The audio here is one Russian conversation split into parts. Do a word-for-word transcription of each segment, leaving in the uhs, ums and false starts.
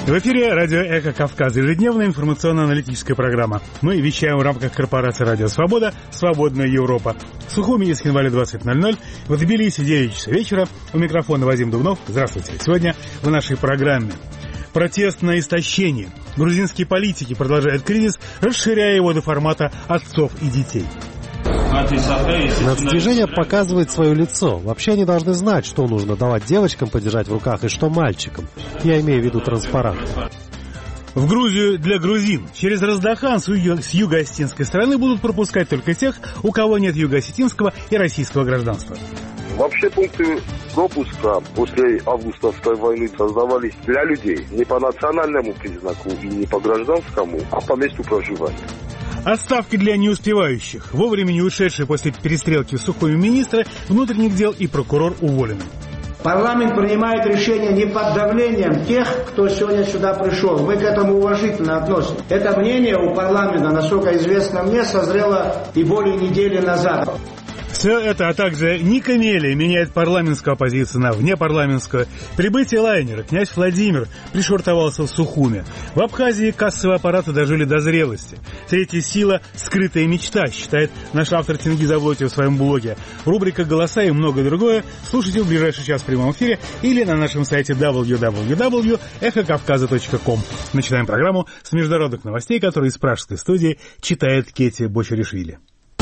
В эфире радио «Эхо Кавказа», ежедневная информационно-аналитическая программа. Мы вещаем в рамках корпорации «Радио Свобода», «Свободная Европа». В Сухуми из января двадцать ноль ноль, в Тбилиси девять часов вечера. У микрофона Вадим Дубнов. Здравствуйте. Сегодня в нашей программе протест на истощение. Грузинские политики продолжают кризис, расширяя его до формата отцов и детей. Нацдвижение показывает свое лицо. Вообще они должны знать, что нужно давать девочкам подержать в руках и что мальчикам. Я имею в виду транспарант. В Грузию для грузин через Раздахан с юго-осетинской стороны будут пропускать только тех, у кого нет юго-осетинского и российского гражданства. Вообще пункты пропуска после августовской войны создавались для людей не по национальному признаку и не по гражданскому, а по месту проживания. Отставки для неуспевающих. Вовремя не ушедшие после перестрелки в Сухуми министры внутренних дел и прокурор уволены. Парламент принимает решение не под давлением тех, кто сегодня сюда пришел. Мы к этому уважительно относимся. Это мнение у парламента, насколько известно мне, созрело и более недели назад. Все это, а также Ника Мели меняет парламентскую оппозицию на внепарламентскую. Прибытие лайнера. Князь Владимир пришвартовался в Сухуме. В Абхазии кассовые аппараты дожили до зрелости. Третья сила – скрытая мечта, считает наш автор Тенгиз Завлотий в своем блоге. Рубрика «Голоса» и многое другое слушайте в ближайший час в прямом эфире или на нашем сайте дабл ю дабл ю дабл ю точка эхо кавказа точка ком. Начинаем программу с международных новостей, которые из пражской студии читает Кетти Бочаришвили.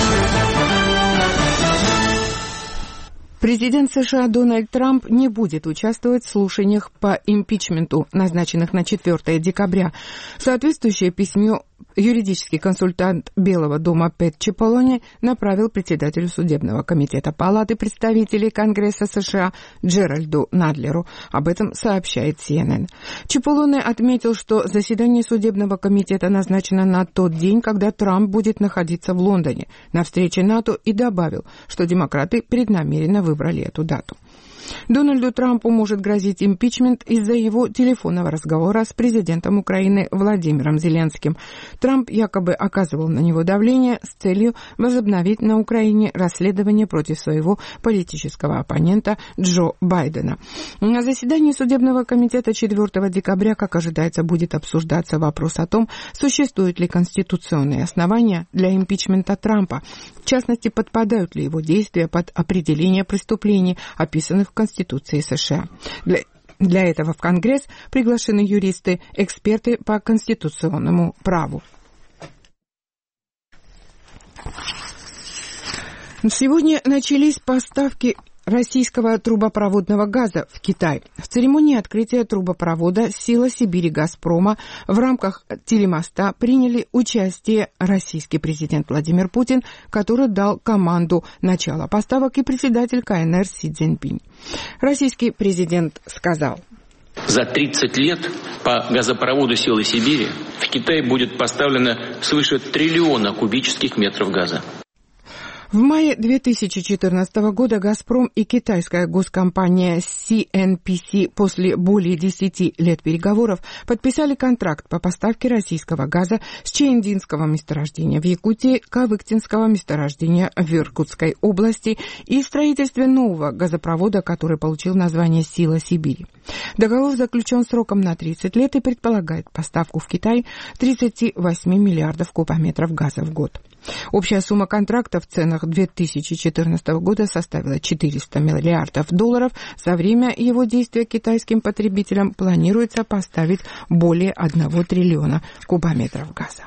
Президент США Дональд Трамп не будет участвовать в слушаниях по импичменту, назначенных на четвёртое декабря. Соответствующее письмо юридический консультант Белого дома Пэт Чиполлоне направил председателю судебного комитета Палаты представителей Конгресса США Джеральду Надлеру. Об этом сообщает си эн эн. Чиполлоне отметил, что заседание судебного комитета назначено на тот день, когда Трамп будет находиться в Лондоне на встрече НАТО, и добавил, что демократы преднамеренно выбрали эту дату. Дональду Трампу может грозить импичмент из-за его телефонного разговора с президентом Украины Владимиром Зеленским. Трамп якобы оказывал на него давление с целью возобновить на Украине расследование против своего политического оппонента Джо Байдена. На заседании судебного комитета четвёртого декабря, как ожидается, будет обсуждаться вопрос о том, существуют ли конституционные основания для импичмента Трампа. В частности, подпадают ли его действия под определение преступлений, описанных в Конституции США. Для, для этого в Конгресс приглашены юристы, эксперты по конституционному праву. Сегодня начались поставки российского трубопроводного газа в Китай. В церемонии открытия трубопровода «Сила Сибири» «Газпрома» в рамках телемоста приняли участие российский президент Владимир Путин, который дал команду начала поставок, и председатель ка эн эр Си Цзиньпинь. Российский президент сказал: за тридцать лет по газопроводу «Силы Сибири» в Китай будет поставлено свыше триллиона кубических метров газа. В мае две тысячи четырнадцатого года «Газпром» и китайская госкомпания си эн пи си после более десяти лет переговоров подписали контракт по поставке российского газа с Чаиндинского месторождения в Якутии, Кавыктинского месторождения в Иркутской области и строительстве нового газопровода, который получил название «Сила Сибири». Договор заключен сроком на тридцать лет и предполагает поставку в Китай тридцати восьми миллиардов кубометров газа в год. Общая сумма контракта в ценах две тысячи четырнадцатого года составила четыреста миллиардов долларов. За время его действия китайским потребителям планируется поставить более одного триллиона кубометров газа.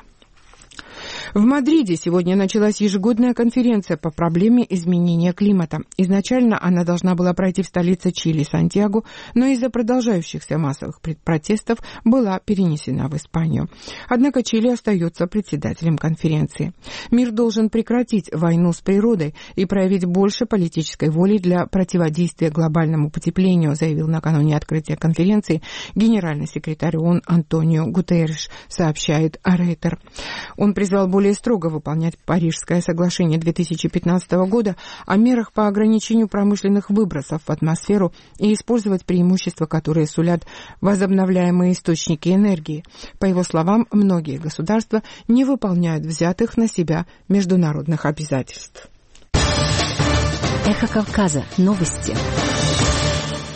В Мадриде сегодня началась ежегодная конференция по проблеме изменения климата. Изначально она должна была пройти в столице Чили, Сантьяго, но из-за продолжающихся массовых протестов была перенесена в Испанию. Однако Чили остается председателем конференции. Мир должен прекратить войну с природой и проявить больше политической воли для противодействия глобальному потеплению, заявил накануне открытия конференции генеральный секретарь ООН Антонио Гутерриш, сообщает Рейтер. Он призвал более строго выполнять Парижское соглашение две тысячи пятнадцатого года о мерах по ограничению промышленных выбросов в атмосферу и использовать преимущества, которые сулят возобновляемые источники энергии. По его словам, многие государства не выполняют взятых на себя международных обязательств. Эхо Кавказа. Новости.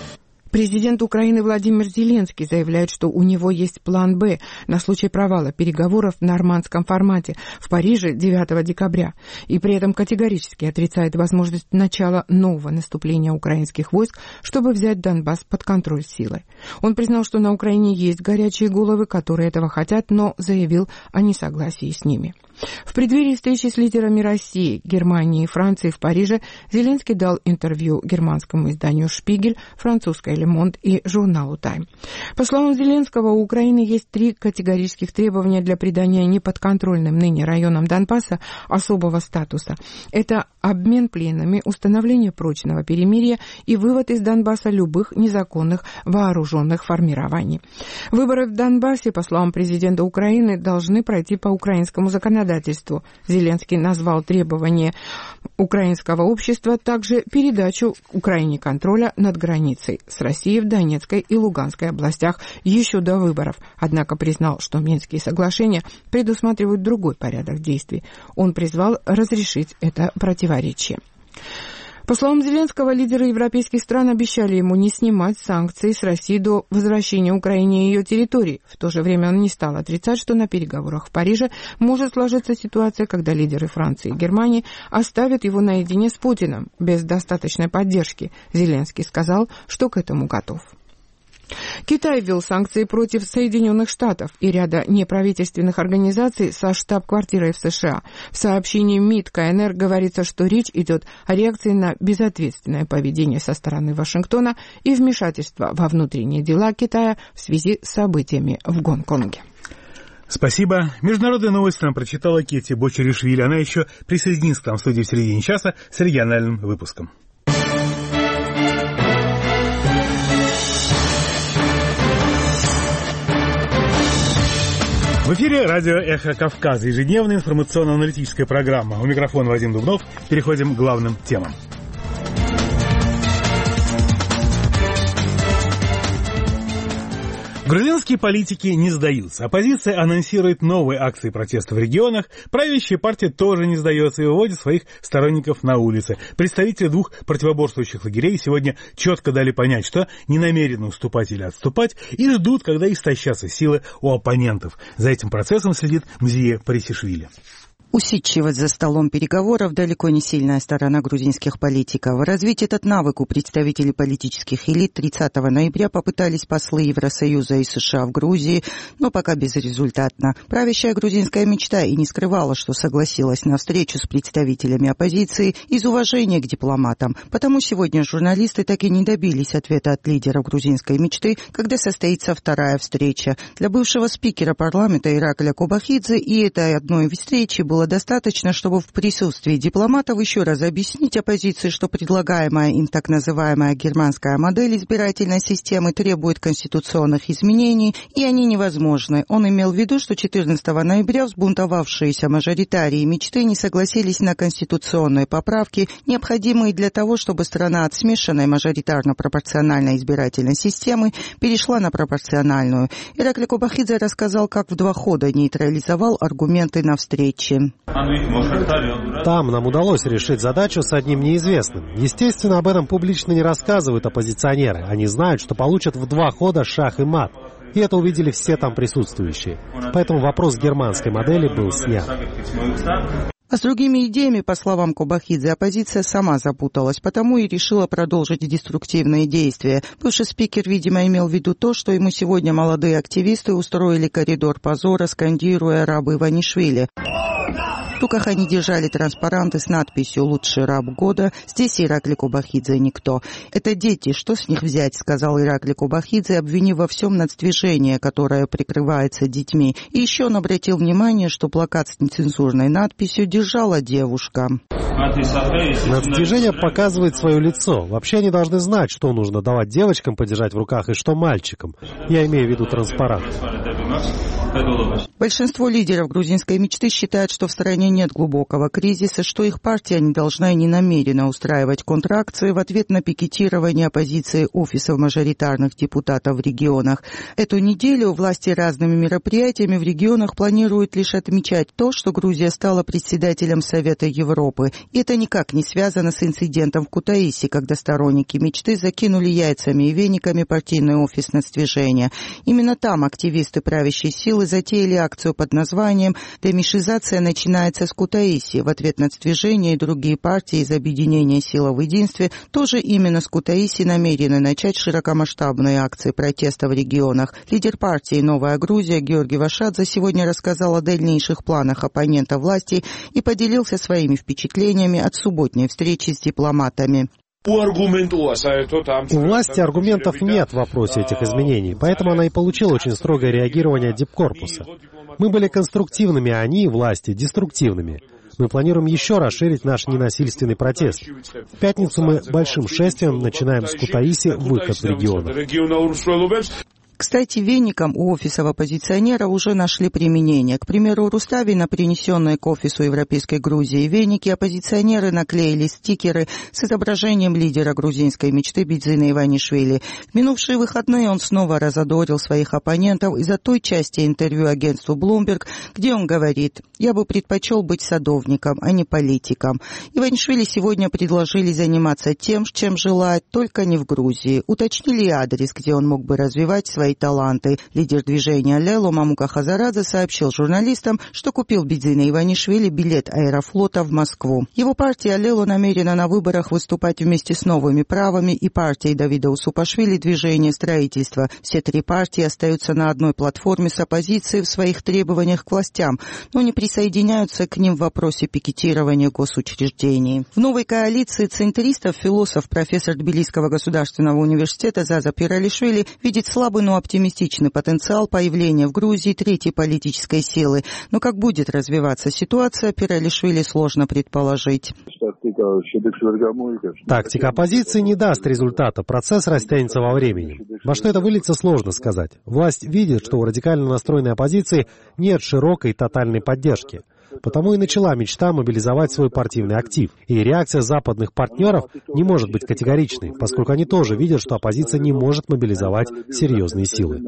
Президент Украины Владимир Зеленский заявляет, что у него есть план «Б» на случай провала переговоров в нормандском формате в Париже девятого декабря, и при этом категорически отрицает возможность начала нового наступления украинских войск, чтобы взять Донбасс под контроль силой. Он признал, что на Украине есть горячие головы, которые этого хотят, но заявил о несогласии с ними. В преддверии встречи с лидерами России, Германии и Франции в Париже Зеленский дал интервью германскому изданию «Шпигель», французской «Ле Монд» и журналу «Тайм». По словам Зеленского, у Украины есть три категорических требования для придания неподконтрольным ныне районам Донбасса особого статуса. Это обмен пленными, установление прочного перемирия и вывод из Донбасса любых незаконных вооруженных формирований. Выборы в Донбассе, по словам президента Украины, должны пройти по украинскому законодательству. Зеленский назвал требования украинского общества также передачу Украине контроля над границей с Россией в Донецкой и Луганской областях еще до выборов, однако признал, что Минские соглашения предусматривают другой порядок действий. Он призвал разрешить это противоречие. По словам Зеленского, лидеры европейских стран обещали ему не снимать санкции с России до возвращения Украине ее территорий. В то же время он не стал отрицать, что на переговорах в Париже может сложиться ситуация, когда лидеры Франции и Германии оставят его наедине с Путиным без достаточной поддержки. Зеленский сказал, что к этому готов. Китай ввел санкции против Соединенных Штатов и ряда неправительственных организаций со штаб-квартирой в США. В сообщении МИД КНР говорится, что речь идет о реакции на безответственное поведение со стороны Вашингтона и вмешательство во внутренние дела Китая в связи с событиями в Гонконге. Спасибо. Международные новости нам прочитала Кетти Бочеришвили. Она еще присоединится к нам в студии в середине часа с региональным выпуском. В эфире радио «Эхо Кавказа», ежедневная информационно-аналитическая программа. У микрофона Вадим Дубнов. Переходим к главным темам. Грузинские политики не сдаются. Оппозиция анонсирует новые акции протеста в регионах. Правящая партия тоже не сдается и выводит своих сторонников на улицы. Представители двух противоборствующих лагерей сегодня четко дали понять, что не намерены уступать или отступать, и ждут, когда истощатся силы у оппонентов. За этим процессом следит Мзия Парисишвили. Усидчивость за столом переговоров далеко не сильная сторона грузинских политиков. Развить этот навык у представителей политических элит тридцатого ноября попытались послы Евросоюза и США в Грузии, но пока безрезультатно. Правящая грузинская мечта и не скрывала, что согласилась на встречу с представителями оппозиции из уважения к дипломатам. Потому сегодня журналисты так и не добились ответа от лидеров грузинской мечты, когда состоится вторая встреча. Для бывшего спикера парламента Иракля Кобахидзе и этой одной встречи было достаточно, чтобы в присутствии дипломатов еще раз объяснить оппозиции, что предлагаемая им так называемая германская модель избирательной системы требует конституционных изменений, и они невозможны. Он имел в виду, что четырнадцатого ноября взбунтовавшиеся мажоритарии мечты не согласились на конституционные поправки, необходимые для того, чтобы страна от смешанной мажоритарно-пропорциональной избирательной системы перешла на пропорциональную. Иракли Кобахидзе рассказал, как в два хода нейтрализовал аргументы на встрече. Там нам удалось решить задачу с одним неизвестным. Естественно, об этом публично не рассказывают оппозиционеры. Они знают, что получат в два хода шах и мат. И это увидели все там присутствующие. Поэтому вопрос германской модели был снят. А с другими идеями, по словам Кобахидзе, оппозиция сама запуталась, потому и решила продолжить деструктивные действия. Бывший спикер, видимо, имел в виду то, что ему сегодня молодые активисты устроили коридор позора, скандируя «Рабы Иванишвили». В руках они держали транспаранты с надписью «Лучший раб года». Здесь Иракли Кобахидзе никто. «Это дети, что с них взять?» — сказал Иракли Кобахидзе, обвинив во всем нацдвижение, которое прикрывается детьми. И еще он обратил внимание, что плакат с нецензурной надписью держала девушка. Нацдвижение показывает свое лицо. Вообще они должны знать, что нужно давать девочкам подержать в руках и что мальчикам. Я имею в виду транспарант. Большинство лидеров грузинской мечты считают, что в стране нет глубокого кризиса, что их партия не должна и не намерена устраивать контракции в ответ на пикетирование оппозиции офисов мажоритарных депутатов в регионах. Эту неделю власти разными мероприятиями в регионах планируют лишь отмечать то, что Грузия стала председателем Совета Европы. И это никак не связано с инцидентом в Кутаиси, когда сторонники мечты закинули яйцами и вениками партийный офис нацдвижения. Именно там активисты правящей силы затеяли акцию под названием «Демишизация начинается с Кутаиси». В ответ нацдвижение и другие партии из объединения «Сила в единстве» тоже именно с Кутаиси намерены начать широкомасштабные акции протеста в регионах. Лидер партии «Новая Грузия» Георгий Вашадзе сегодня рассказал о дальнейших планах оппонента власти и поделился своими впечатлениями от субботней встречи с дипломатами. У власти аргументов нет в вопросе этих изменений, поэтому она и получила очень строгое реагирование дипкорпуса. Мы были конструктивными, а они, власти, деструктивными. Мы планируем еще расширить наш ненасильственный протест. В пятницу мы большим шествием начинаем с Кутаиси выход в регионы. Кстати, веникам у офисов оппозиционера уже нашли применение. К примеру, у Рустави на принесенные к офису Европейской Грузии веники оппозиционеры наклеили стикеры с изображением лидера грузинской мечты Бидзина Иванишвили. В минувшие выходные он снова разодорил своих оппонентов из-за той части интервью агентству Bloomberg, где он говорит: «Я бы предпочел быть садовником, а не политиком». Иванишвили сегодня предложили заниматься тем, чем желает, только не в Грузии. Уточнили адрес, где он мог бы развивать свои таланты. Лидер движения «Лело» Мамука Хазарадзе сообщил журналистам, что купил Бидзина Иванишвили билет Аэрофлота в Москву. Его партия «Лело» намерена на выборах выступать вместе с новыми правами и партией Давида Усупашвили «Движение строительства». Все три партии остаются на одной платформе с оппозицией в своих требованиях к властям, но не присоединяются к ним в вопросе пикетирования госучреждений. В новой коалиции центристов философ, профессор Тбилисского государственного университета Заза Пиралишвили видит слабый, но оптимистичный потенциал появления в Грузии третьей политической силы. Но как будет развиваться ситуация, Пиралишвили сложно предположить. Тактика оппозиции не даст результата, процесс растянется во времени. Во что это выльется, сложно сказать. Власть видит, что у радикально настроенной оппозиции нет широкой тотальной поддержки. Потому и начала мечта мобилизовать свой партийный актив. И реакция западных партнеров не может быть категоричной, поскольку они тоже видят, что оппозиция не может мобилизовать серьезные силы.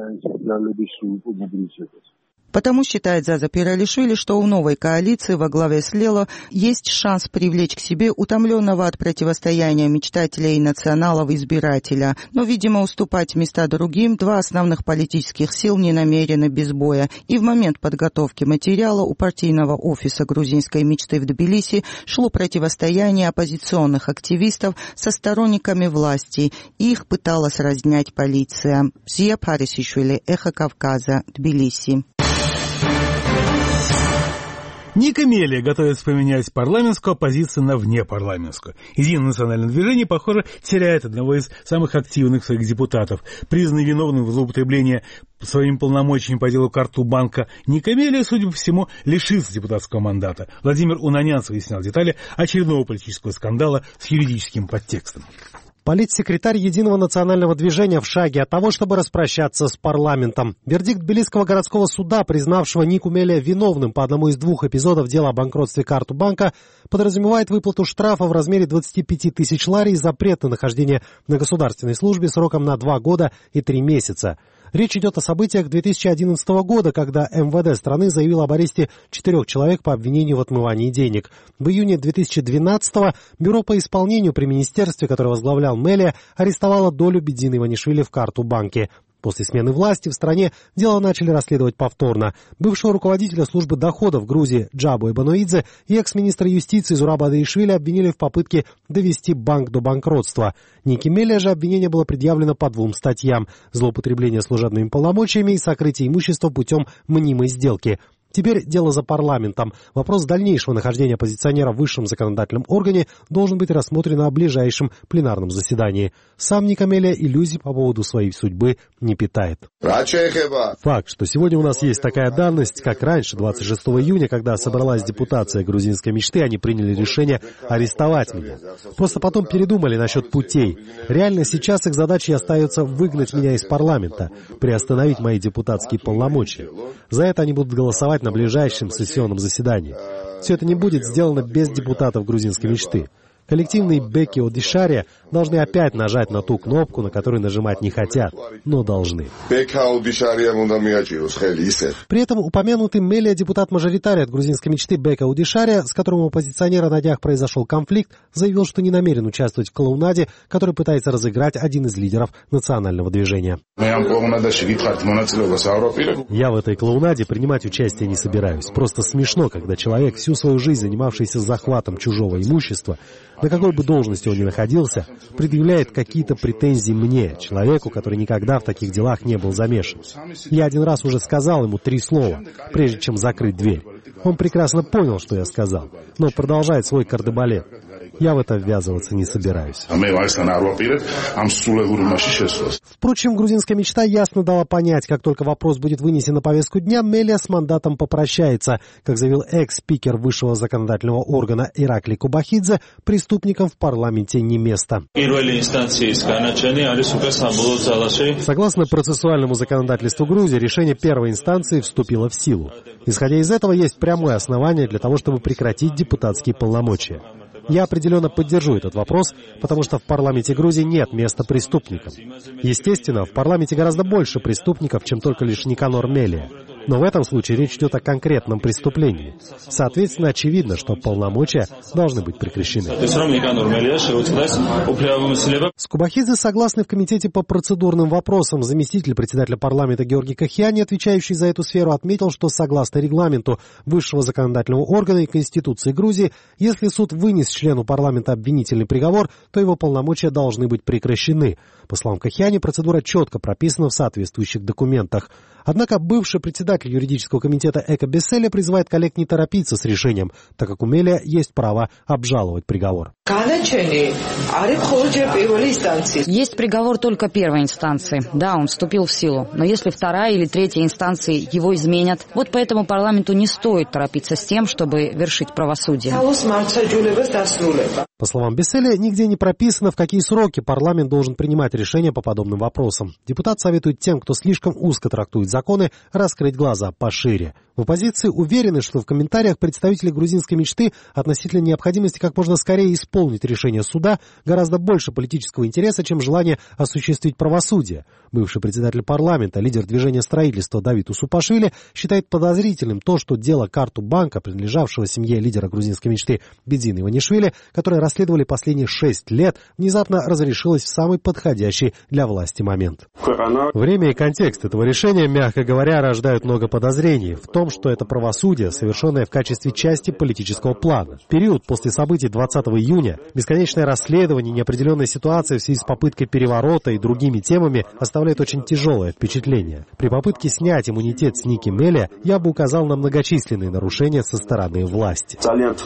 Потому считает Заза Пиралишвили, что у новой коалиции во главе с «Лело» есть шанс привлечь к себе утомленного от противостояния мечтателя и националов избирателя. Но, видимо, уступать места другим два основных политических сил не намерены без боя. И в момент подготовки материала у партийного офиса грузинской мечты в Тбилиси шло противостояние оппозиционных активистов со сторонниками власти. Их пыталась разнять полиция. Зия Парисишвили, Эхо Кавказа, Тбилиси. Ника Мелия готовится поменять парламентскую оппозицию на внепарламентскую. Единое национальное движение, похоже, теряет одного из самых активных своих депутатов. Признанный виновным в злоупотреблении своими полномочиями по делу Карту-банка, Ника Мелия, судя по всему, лишится депутатского мандата. Владимир Унанянц выяснял детали очередного политического скандала с юридическим подтекстом. Политсекретарь Единого национального движения в шаге от того, чтобы распрощаться с парламентом. Вердикт Тбилисского городского суда, признавшего Нику Мелия виновным по одному из двух эпизодов дела о банкротстве Карту-банка, подразумевает выплату штрафа в размере двадцати пяти тысяч лари и запрет на нахождение на государственной службе сроком на два года и три месяца. Речь идет о событиях две тысячи одиннадцатого года, когда эм вэ дэ страны заявило об аресте четырех человек по обвинению в отмывании денег. В июне две тысячи двенадцатого Бюро по исполнению при министерстве, которое возглавлял Мелия, арестовало долю Бидзина Иванишвили в Карту-банке. После смены власти в стране дело начали расследовать повторно. Бывшего руководителя службы доходов Грузии Джабу Эбаноидзе и экс-министра юстиции Зураба Адаишвили обвинили в попытке довести банк до банкротства. Нике Мелия же обвинение было предъявлено по двум статьям: злоупотребление служебными полномочиями и сокрытие имущества путем мнимой сделки. Теперь дело за парламентом. Вопрос дальнейшего нахождения оппозиционера в высшем законодательном органе должен быть рассмотрен на ближайшем пленарном заседании. Сам Ника Мелия иллюзий по поводу своей судьбы не питает. Факт, что сегодня у нас есть такая данность, как раньше, двадцать шестого июня, когда собралась депутация грузинской мечты, они приняли решение арестовать меня. Просто потом передумали насчет путей. Реально сейчас их задачей остается выгнать меня из парламента, приостановить мои депутатские полномочия. За это они будут голосовать на ближайшем сессионном заседании. Все это не будет сделано без депутатов грузинской мечты. Коллективные Беки Одишария должны опять нажать на ту кнопку, на которую нажимать не хотят, но должны. При этом упомянутый Мелия, депутат-мажоритарий от грузинской мечты Бека Одишария, с которым у оппозиционера на днях произошел конфликт, заявил, что не намерен участвовать в клоунаде, который пытается разыграть один из лидеров национального движения. Я в этой клоунаде принимать участие не собираюсь. Просто смешно, когда человек, всю свою жизнь занимавшийся захватом чужого имущества, на какой бы должности он ни находился, предъявляет какие-то претензии мне, человеку, который никогда в таких делах не был замешан. Я один раз уже сказал ему три слова, прежде чем закрыть дверь. Он прекрасно понял, что я сказал, но продолжает свой кардебалет. Я в это ввязываться не собираюсь. Впрочем, грузинская мечта ясно дала понять, как только вопрос будет вынесен на повестку дня, Мелия с мандатом попрощается. Как заявил экс-спикер высшего законодательного органа Иракли Кубахидзе, преступникам в парламенте не место. Согласно процессуальному законодательству Грузии, решение первой инстанции вступило в силу. Исходя из этого, есть прямое основание для того, чтобы прекратить депутатские полномочия. Я определенно поддержу этот вопрос, потому что в парламенте Грузии нет места преступникам. Естественно, в парламенте гораздо больше преступников, чем только лишь Никанор Мелия. Но в этом случае речь идет о конкретном преступлении. Соответственно, очевидно, что полномочия должны быть прекращены. С Кубахидзе согласны в Комитете по процедурным вопросам. Заместитель председателя парламента Георгий Кахиани, отвечающий за эту сферу, отметил, что согласно регламенту высшего законодательного органа и Конституции Грузии, если суд вынес члену парламента обвинительный приговор, то его полномочия должны быть прекращены. По словам Кахиани, процедура четко прописана в соответствующих документах. Однако бывший председатель юридического комитета Эко Бесселя призывает коллег не торопиться с решением, так как у Мелия есть право обжаловать приговор. Есть приговор только первой инстанции. Да, он вступил в силу. Но если вторая или третья инстанции его изменят, вот поэтому парламенту не стоит торопиться с тем, чтобы вершить правосудие. По словам Бесселя, нигде не прописано, в какие сроки парламент должен принимать решения по подобным вопросам. Депутат советует тем, кто слишком узко трактует законы, раскрыть глаза пошире. В оппозиции уверены, что в комментариях представители грузинской мечты относительно необходимости как можно скорее исполнить решение суда гораздо больше политического интереса, чем желание осуществить правосудие. Бывший председатель парламента, лидер движения строительства Давид Усупашвили, считает подозрительным то, что дело Карту-банка, принадлежавшего семье лидера грузинской мечты Бедзины Иванишвили, которое расследовали последние шесть лет, внезапно разрешилось в самый подходящий для власти момент. Время и контекст этого решения, мягко говоря, рождают много подозрений в том, что это правосудие, совершенное в качестве части политического плана. Период после событий двадцатого июня, бесконечное расследование, неопределенная ситуация в связи с попыткой переворота и другими темами оставляет очень тяжелое впечатление. При попытке снять иммунитет с Ники Мелия я бы указал на многочисленные нарушения со стороны власти,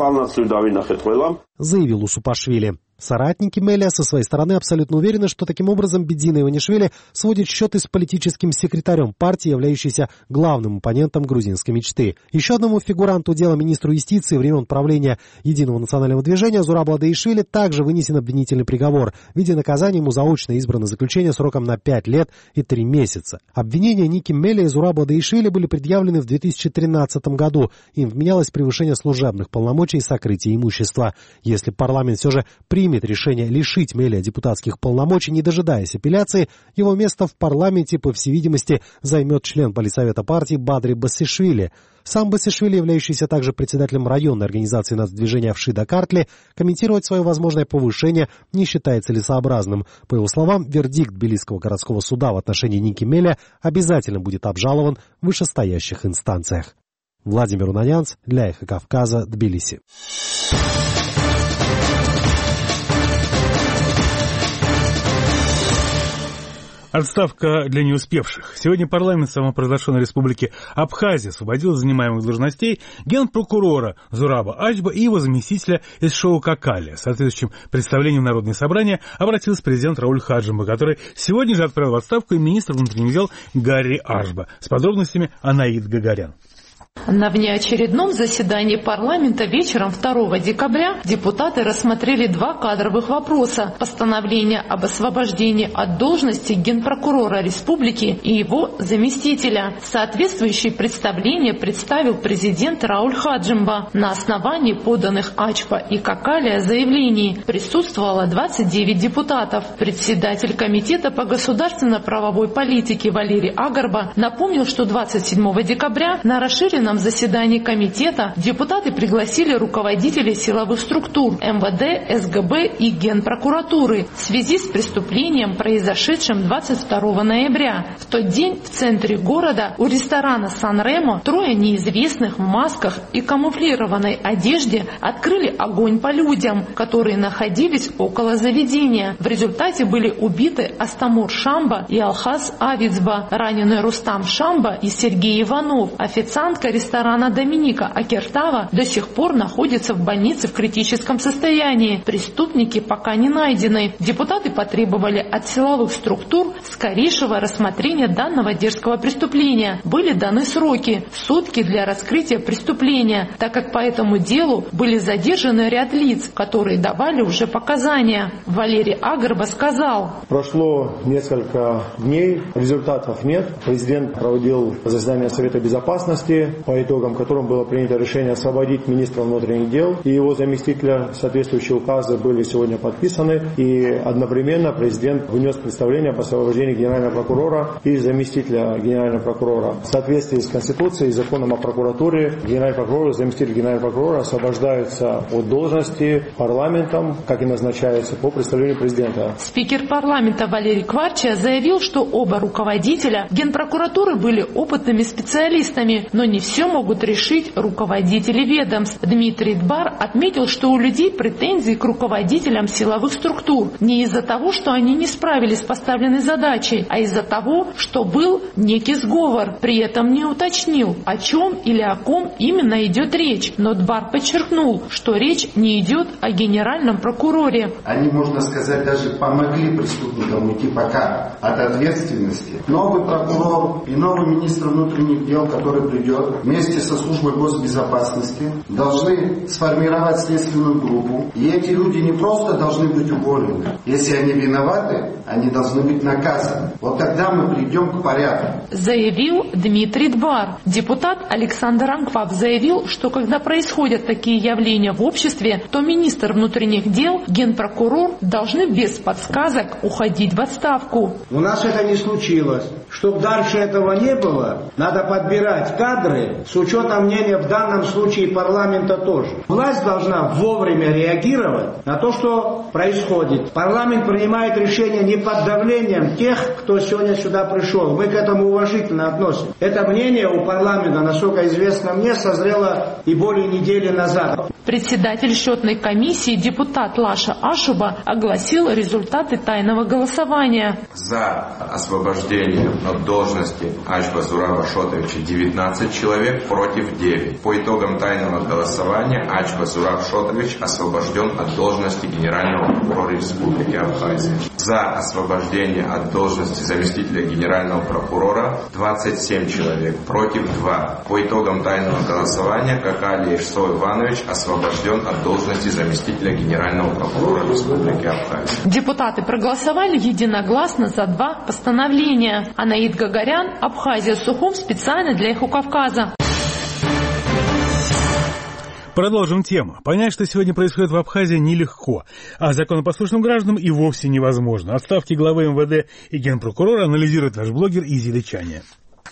заявил Усупашвили. Соратники Мелия со своей стороны абсолютно уверены, что таким образом Бедзина Иванишвили сводит счеты с политическим секретарем партии, являющейся главным оппонентом грузинской мечты. Еще одному фигуранту дела, министру юстиции времен правления Единого национального движения Зурабу Адаишвили, также вынесен обвинительный приговор. В виде наказания ему заочно избрано заключение сроком на пять лет и три месяца. Обвинения Ники Мелия и Зурабу Адаишвили были предъявлены в две тысячи тринадцатом году. Им вменялось превышение служебных полномочий и сокрытие имущества. Если парламент все же примет примет решение лишить Мелия депутатских полномочий, не дожидаясь апелляции, его место в парламенте, по всей видимости, займет член политсовета партии Бадри Басишвили. Сам Басишвили, являющийся также председателем районной организации нацдвижения в Шида-Картли, комментировать свое возможное повышение не считает целесообразным. По его словам, вердикт Тбилисского городского суда в отношении Ники Мелия обязательно будет обжалован в вышестоящих инстанциях. Владимир Унанянц для Эхо Кавказа, Тбилиси. Отставка для не успевших. Сегодня парламент самопровозглашенной республики Абхазия освободил из занимаемых должностей генпрокурора Зураба Ачба и его заместителя Эсшоу Какалия. С соответствующим представлением в Народное собрание обратился президент Рауль Хаджимба, который сегодня же отправил в отставку и министр внутренних дел Гарри Ашба. С подробностями Анаид Гагарян. На внеочередном заседании парламента вечером второго декабря депутаты рассмотрели два кадровых вопроса: постановление об освобождении от должности генпрокурора республики и его заместителя. Соответствующее представление представил президент Рауль Хаджимба. На основании поданных Ачба и Какалия заявлений присутствовало двадцать девять депутатов. Председатель комитета по государственно-правовой политике Валерий Агарба напомнил, что двадцать седьмого декабря на расширенном На заседании комитета депутаты пригласили руководителей силовых структур эм вэ дэ, эс гэ бэ и Генпрокуратуры в связи с преступлением, произошедшим двадцать второго ноября. В тот день в центре города у ресторана «Сан-Ремо» трое неизвестных в масках и камуфлированной одежде открыли огонь по людям, которые находились около заведения. В результате были убиты Астамур Шамба и Алхаз Авицба, ранены Рустам Шамба и Сергей Иванов. Официантка ресторана «Доминика» Акертава до сих пор находится в больнице в критическом состоянии. Преступники пока не найдены. Депутаты потребовали от силовых структур скорейшего рассмотрения данного дерзкого преступления. Были даны сроки – сутки для раскрытия преступления, так как по этому делу были задержаны ряд лиц, которые давали уже показания. Валерий Агарба сказал: прошло несколько дней, результатов нет. Президент проводил заседание Совета Безопасности, по итогам которым было принято решение освободить министра внутренних дел и его заместителя. Соответствующие указы были сегодня подписаны, и одновременно президент внес представление об освобождении генерального прокурора и заместителя генерального прокурора. В соответствии с Конституцией и законом о прокуратуре, генеральный прокурор и заместитель генерального прокурора освобождаются от должности парламентом, как и назначается по представлению президента. Спикер парламента Валерий Кварча заявил, что оба руководителя Генпрокуратуры были опытными специалистами, но не все могут решить руководители ведомств. Дмитрий Дбар отметил, что у людей претензии к руководителям силовых структур не из-за того, что они не справились с поставленной задачей, а из-за того, что был некий сговор. При этом не уточнил, о чем или о ком именно идет речь. Но Дбар подчеркнул, что речь не идет о генеральном прокуроре. Они, можно сказать, даже помогли преступникам уйти пока от ответственности. Новый прокурор и новый министр внутренних дел, который придет вместе со службой госбезопасности, должны сформировать следственную группу. И эти люди не просто должны быть уволены. Если они виноваты, они должны быть наказаны. Вот тогда мы придем к порядку. Заявил Дмитрий Дбар. Депутат Александр Анкваб заявил, что когда происходят такие явления в обществе, то министр внутренних дел, генпрокурор должны без подсказок уходить в отставку. У нас это не случилось. Чтобы дальше этого не было, надо подбирать кадры с учетом мнения в данном случае парламента тоже. Власть должна вовремя реагировать на то, что происходит. Парламент принимает решения не под давлением тех, кто сегодня сюда пришел. Мы к этому уважительно относимся. Это мнение у парламента, насколько известно мне, созрело и более недели назад. Председатель счетной комиссии, депутат Лаша Ашуба, огласил результаты тайного голосования. За освобождение от должности Ачба Зурава Шотовича девятнадцать человек, против девять. По итогам тайного голосования Ачба Зурав Шотович освобожден от должности генерального прокурора Республики Абхазия. За освобождение от должности заместителя генерального прокурора двадцать семь человек, против два. По итогам тайного голосования Какалия Ишсо Иванович освобожден от должности заместителя генерального прокурора Республики Абхазия. Депутаты проголосовали единогласно за два постановления. Анаид Гагарян, Абхазия, Сухум, специально для Эхо Кавказа. Продолжим тему. Понять, что сегодня происходит в Абхазии, нелегко, а законопослушным гражданам и вовсе невозможно. Отставки главы эм вэ дэ и генпрокурора анализирует наш блогер Изи Личани.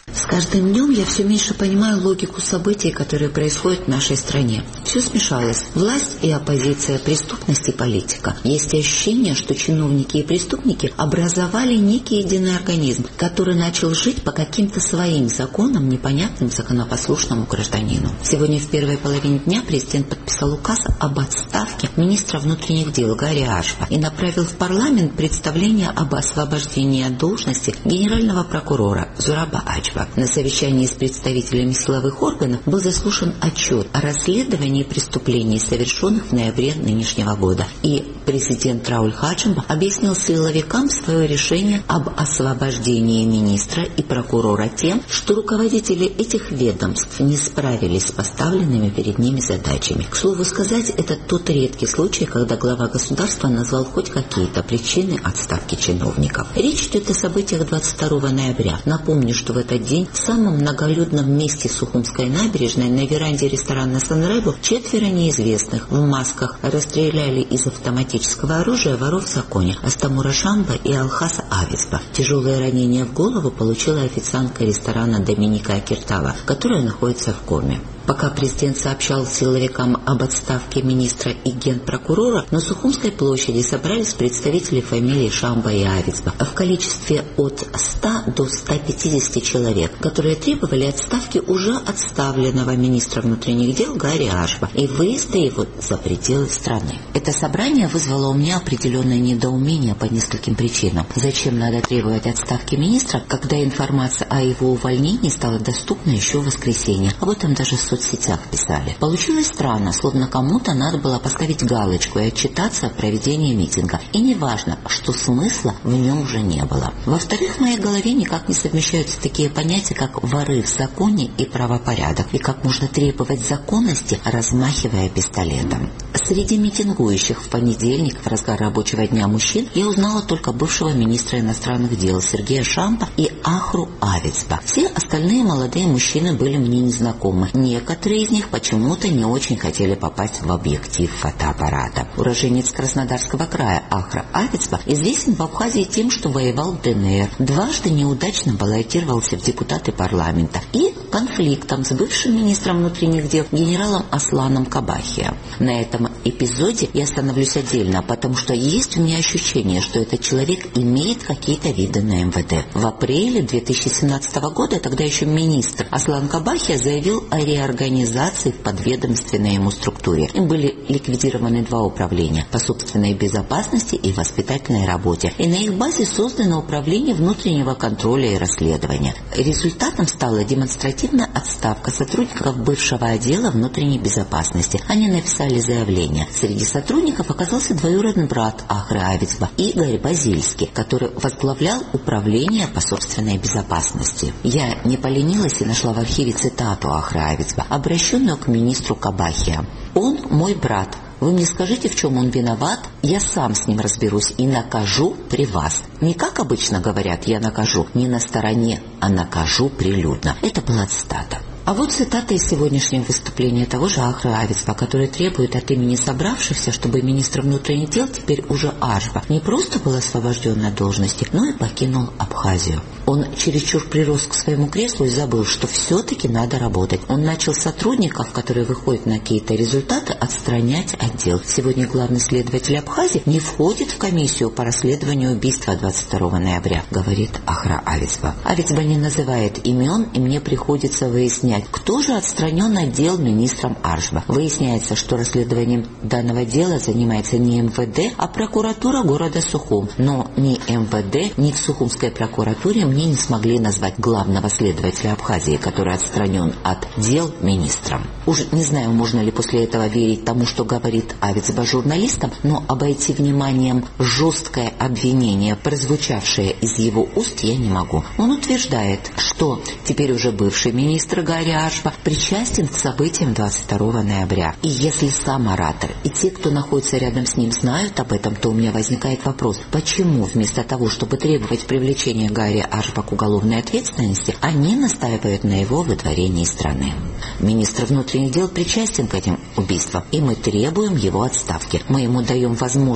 С каждым днем я все меньше понимаю логику событий, которые происходят в нашей стране. Все смешалось. Власть и оппозиция, преступность и политика. Есть ощущение, что чиновники и преступники образовали некий единый организм, который начал жить по каким-то своим законам, непонятным законопослушному гражданину. Сегодня в первой половине дня президент подписал указ об отставке министра внутренних дел Гарри Ашпа и направил в парламент представление об освобождении от должности генерального прокурора Зураба Ачба. На совещании с представителями силовых органов был заслушан отчет о расследовании преступлений, совершенных в ноябре нынешнего года. И президент Рауль Хачимба объяснил силовикам свое решение об освобождении министра и прокурора тем, что руководители этих ведомств не справились с поставленными перед ними задачами. К слову сказать, это тот редкий случай, когда глава государства назвал хоть какие-то причины отставки чиновников. Речь идет о событиях двадцать второго ноября. Напомню, что в этот день в самом многолюдном месте Сухумской набережной на веранде ресторана «Санребо» четверо неизвестных в масках расстреляли из автоматического оружия воров в законе Астамура Шамба и Алхаса Авицба. Тяжелое ранение в голову получила официантка ресторана Доминика Акиртава, которая находится в коме. Пока президент сообщал силовикам об отставке министра и генпрокурора, на Сухумской площади собрались представители фамилий Шамба и Авицба в количестве от ста до ста пятидесяти человек, которые требовали отставки уже отставленного министра внутренних дел Гарри Ашпа и выезда его за пределы страны. Это собрание вызвало у меня определенное недоумение по нескольким причинам. Зачем надо требовать отставки министра, когда информация о его увольнении стала доступна еще в воскресенье? Об этом даже в соцсетях писали. Получилось странно, словно кому-то надо было поставить галочку и отчитаться о проведении митинга. И неважно, что смысла в нем уже не было. Во-вторых, в моей голове никак не совмещаются такие понятия, как воры в законе и правопорядок, и как можно требовать законности, размахивая пистолетом. Среди митингующих в понедельник, в разгар рабочего дня мужчин, я узнала только бывшего министра иностранных дел Сергея Шамба и Ахру Авицба. Все остальные молодые мужчины были мне незнакомы. Некоторые из них почему-то не очень хотели попасть в объектив фотоаппарата. Уроженец Краснодарского края Ахра Авицба известен в Абхазии тем, что воевал в ДНР, дважды неудачно баллотировался в депутаты парламента и конфликтом с бывшим министром внутренних дел генералом Асланом Кабахия. На этом эпизоде я остановлюсь отдельно, потому что есть у меня ощущение, что этот человек имеет какие-то виды на эм вэ дэ. В апреле две тысячи семнадцатого года тогда еще министр Аслан Кабахия заявил о реорганизации в подведомственной ему структуре. Им были ликвидированы два управления по собственной безопасности и воспитательной работе. И на их базе создано управление внутреннего контроля и расследования. Результатом стала демонстративная отставка сотрудников бывшего отдела внутренней безопасности. Они написали заявление. Среди сотрудников оказался двоюродный брат Ахры Авицба Игорь Базильский, который возглавлял управление по собственной безопасности. Я не поленилась и нашла в архиве цитату Ахры Авицба, обращенную к министру Кабахия. «Он мой брат. Вы мне скажите, в чем он виноват, я сам с ним разберусь и накажу при вас. Не как обычно говорят, я накажу, не на стороне, а накажу прилюдно». Это была цитата. А вот цитата из сегодняшнего выступления того же Ахры Авицба, который требует от имени собравшихся, чтобы министр внутренних дел, теперь уже Ашба, не просто был освобожден от должности, но и покинул Абхазию. Он чересчур прирос к своему креслу и забыл, что все-таки надо работать. Он начал сотрудников, которые выходят на какие-то результаты, отстранять от дел. Сегодня главный следователь Абхазии не входит в комиссию по расследованию убийства двадцать второго ноября, говорит Ахра Авицба. Авицба не называет имен, и мне приходится выяснять, кто же отстранен от дел министром Ашба. Выясняется, что расследованием данного дела занимается не эм вэ дэ, а прокуратура города Сухум. Но ни эм вэ дэ, ни в Сухумской прокуратуре мне не смогли назвать главного следователя Абхазии, который отстранен от дел министром. Уж не знаю, можно ли после этого верить тому, что говорит Авицба журналистам, но обойти вниманием жесткое обвинение, прозвучавшее из его уст, я не могу. Он утверждает, что теперь уже бывший министр Гарри Ашпа причастен к событиям двадцать второго ноября. И если сам оратор и те, кто находится рядом с ним, знают об этом, то у меня возникает вопрос, почему вместо того, чтобы требовать привлечения Гарри Ашпа к уголовной ответственности, они настаивают на его выдворении из страны. Министр внутренних дел причастен к этим убийствам, и мы требуем его отставки. Мы ему даем возможность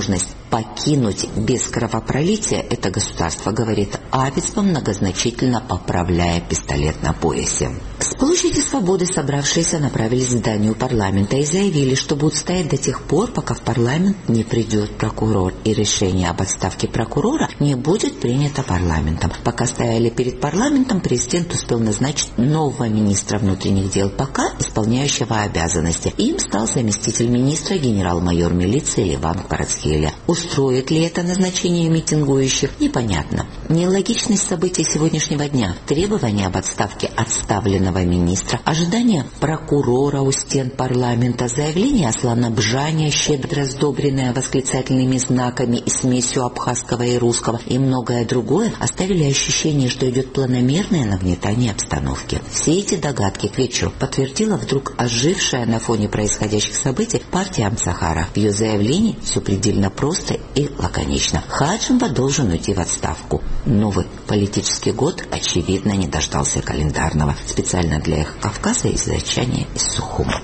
покинуть без кровопролития это государство, говорит Абицба, многозначительно поправляя пистолет на поясе. С площади Свободы собравшиеся направились к зданию парламента и заявили, что будут стоять до тех пор, пока в парламент не придет прокурор, и решение об отставке прокурора не будет принято парламентом. Пока стояли перед парламентом, президент успел назначить нового министра внутренних дел ПК, исполняющего обязанности. Им стал заместитель министра генерал-майор милиции Ливан Кварацхелия. Устроит ли это назначение митингующих, непонятно. Нелогичность событий сегодняшнего дня, требования об отставке отставленного министра, ожидание прокурора у стен парламента, заявление Аслана Бжания, щедро сдобренное восклицательными знаками и смесью абхазского и русского, и многое другое оставили ощущение, что идет планомерное нагнетание обстановки. Все эти догадки к вечеру подтвердила вдруг ожившая на фоне происходящих событий партия Амсахара. В ее заявлении все предельно просто и лаконично. Хаджимба должен уйти в отставку. Новый политический год, очевидно, не дождался календарного. Специально для их Кавказа изречение из Сухума.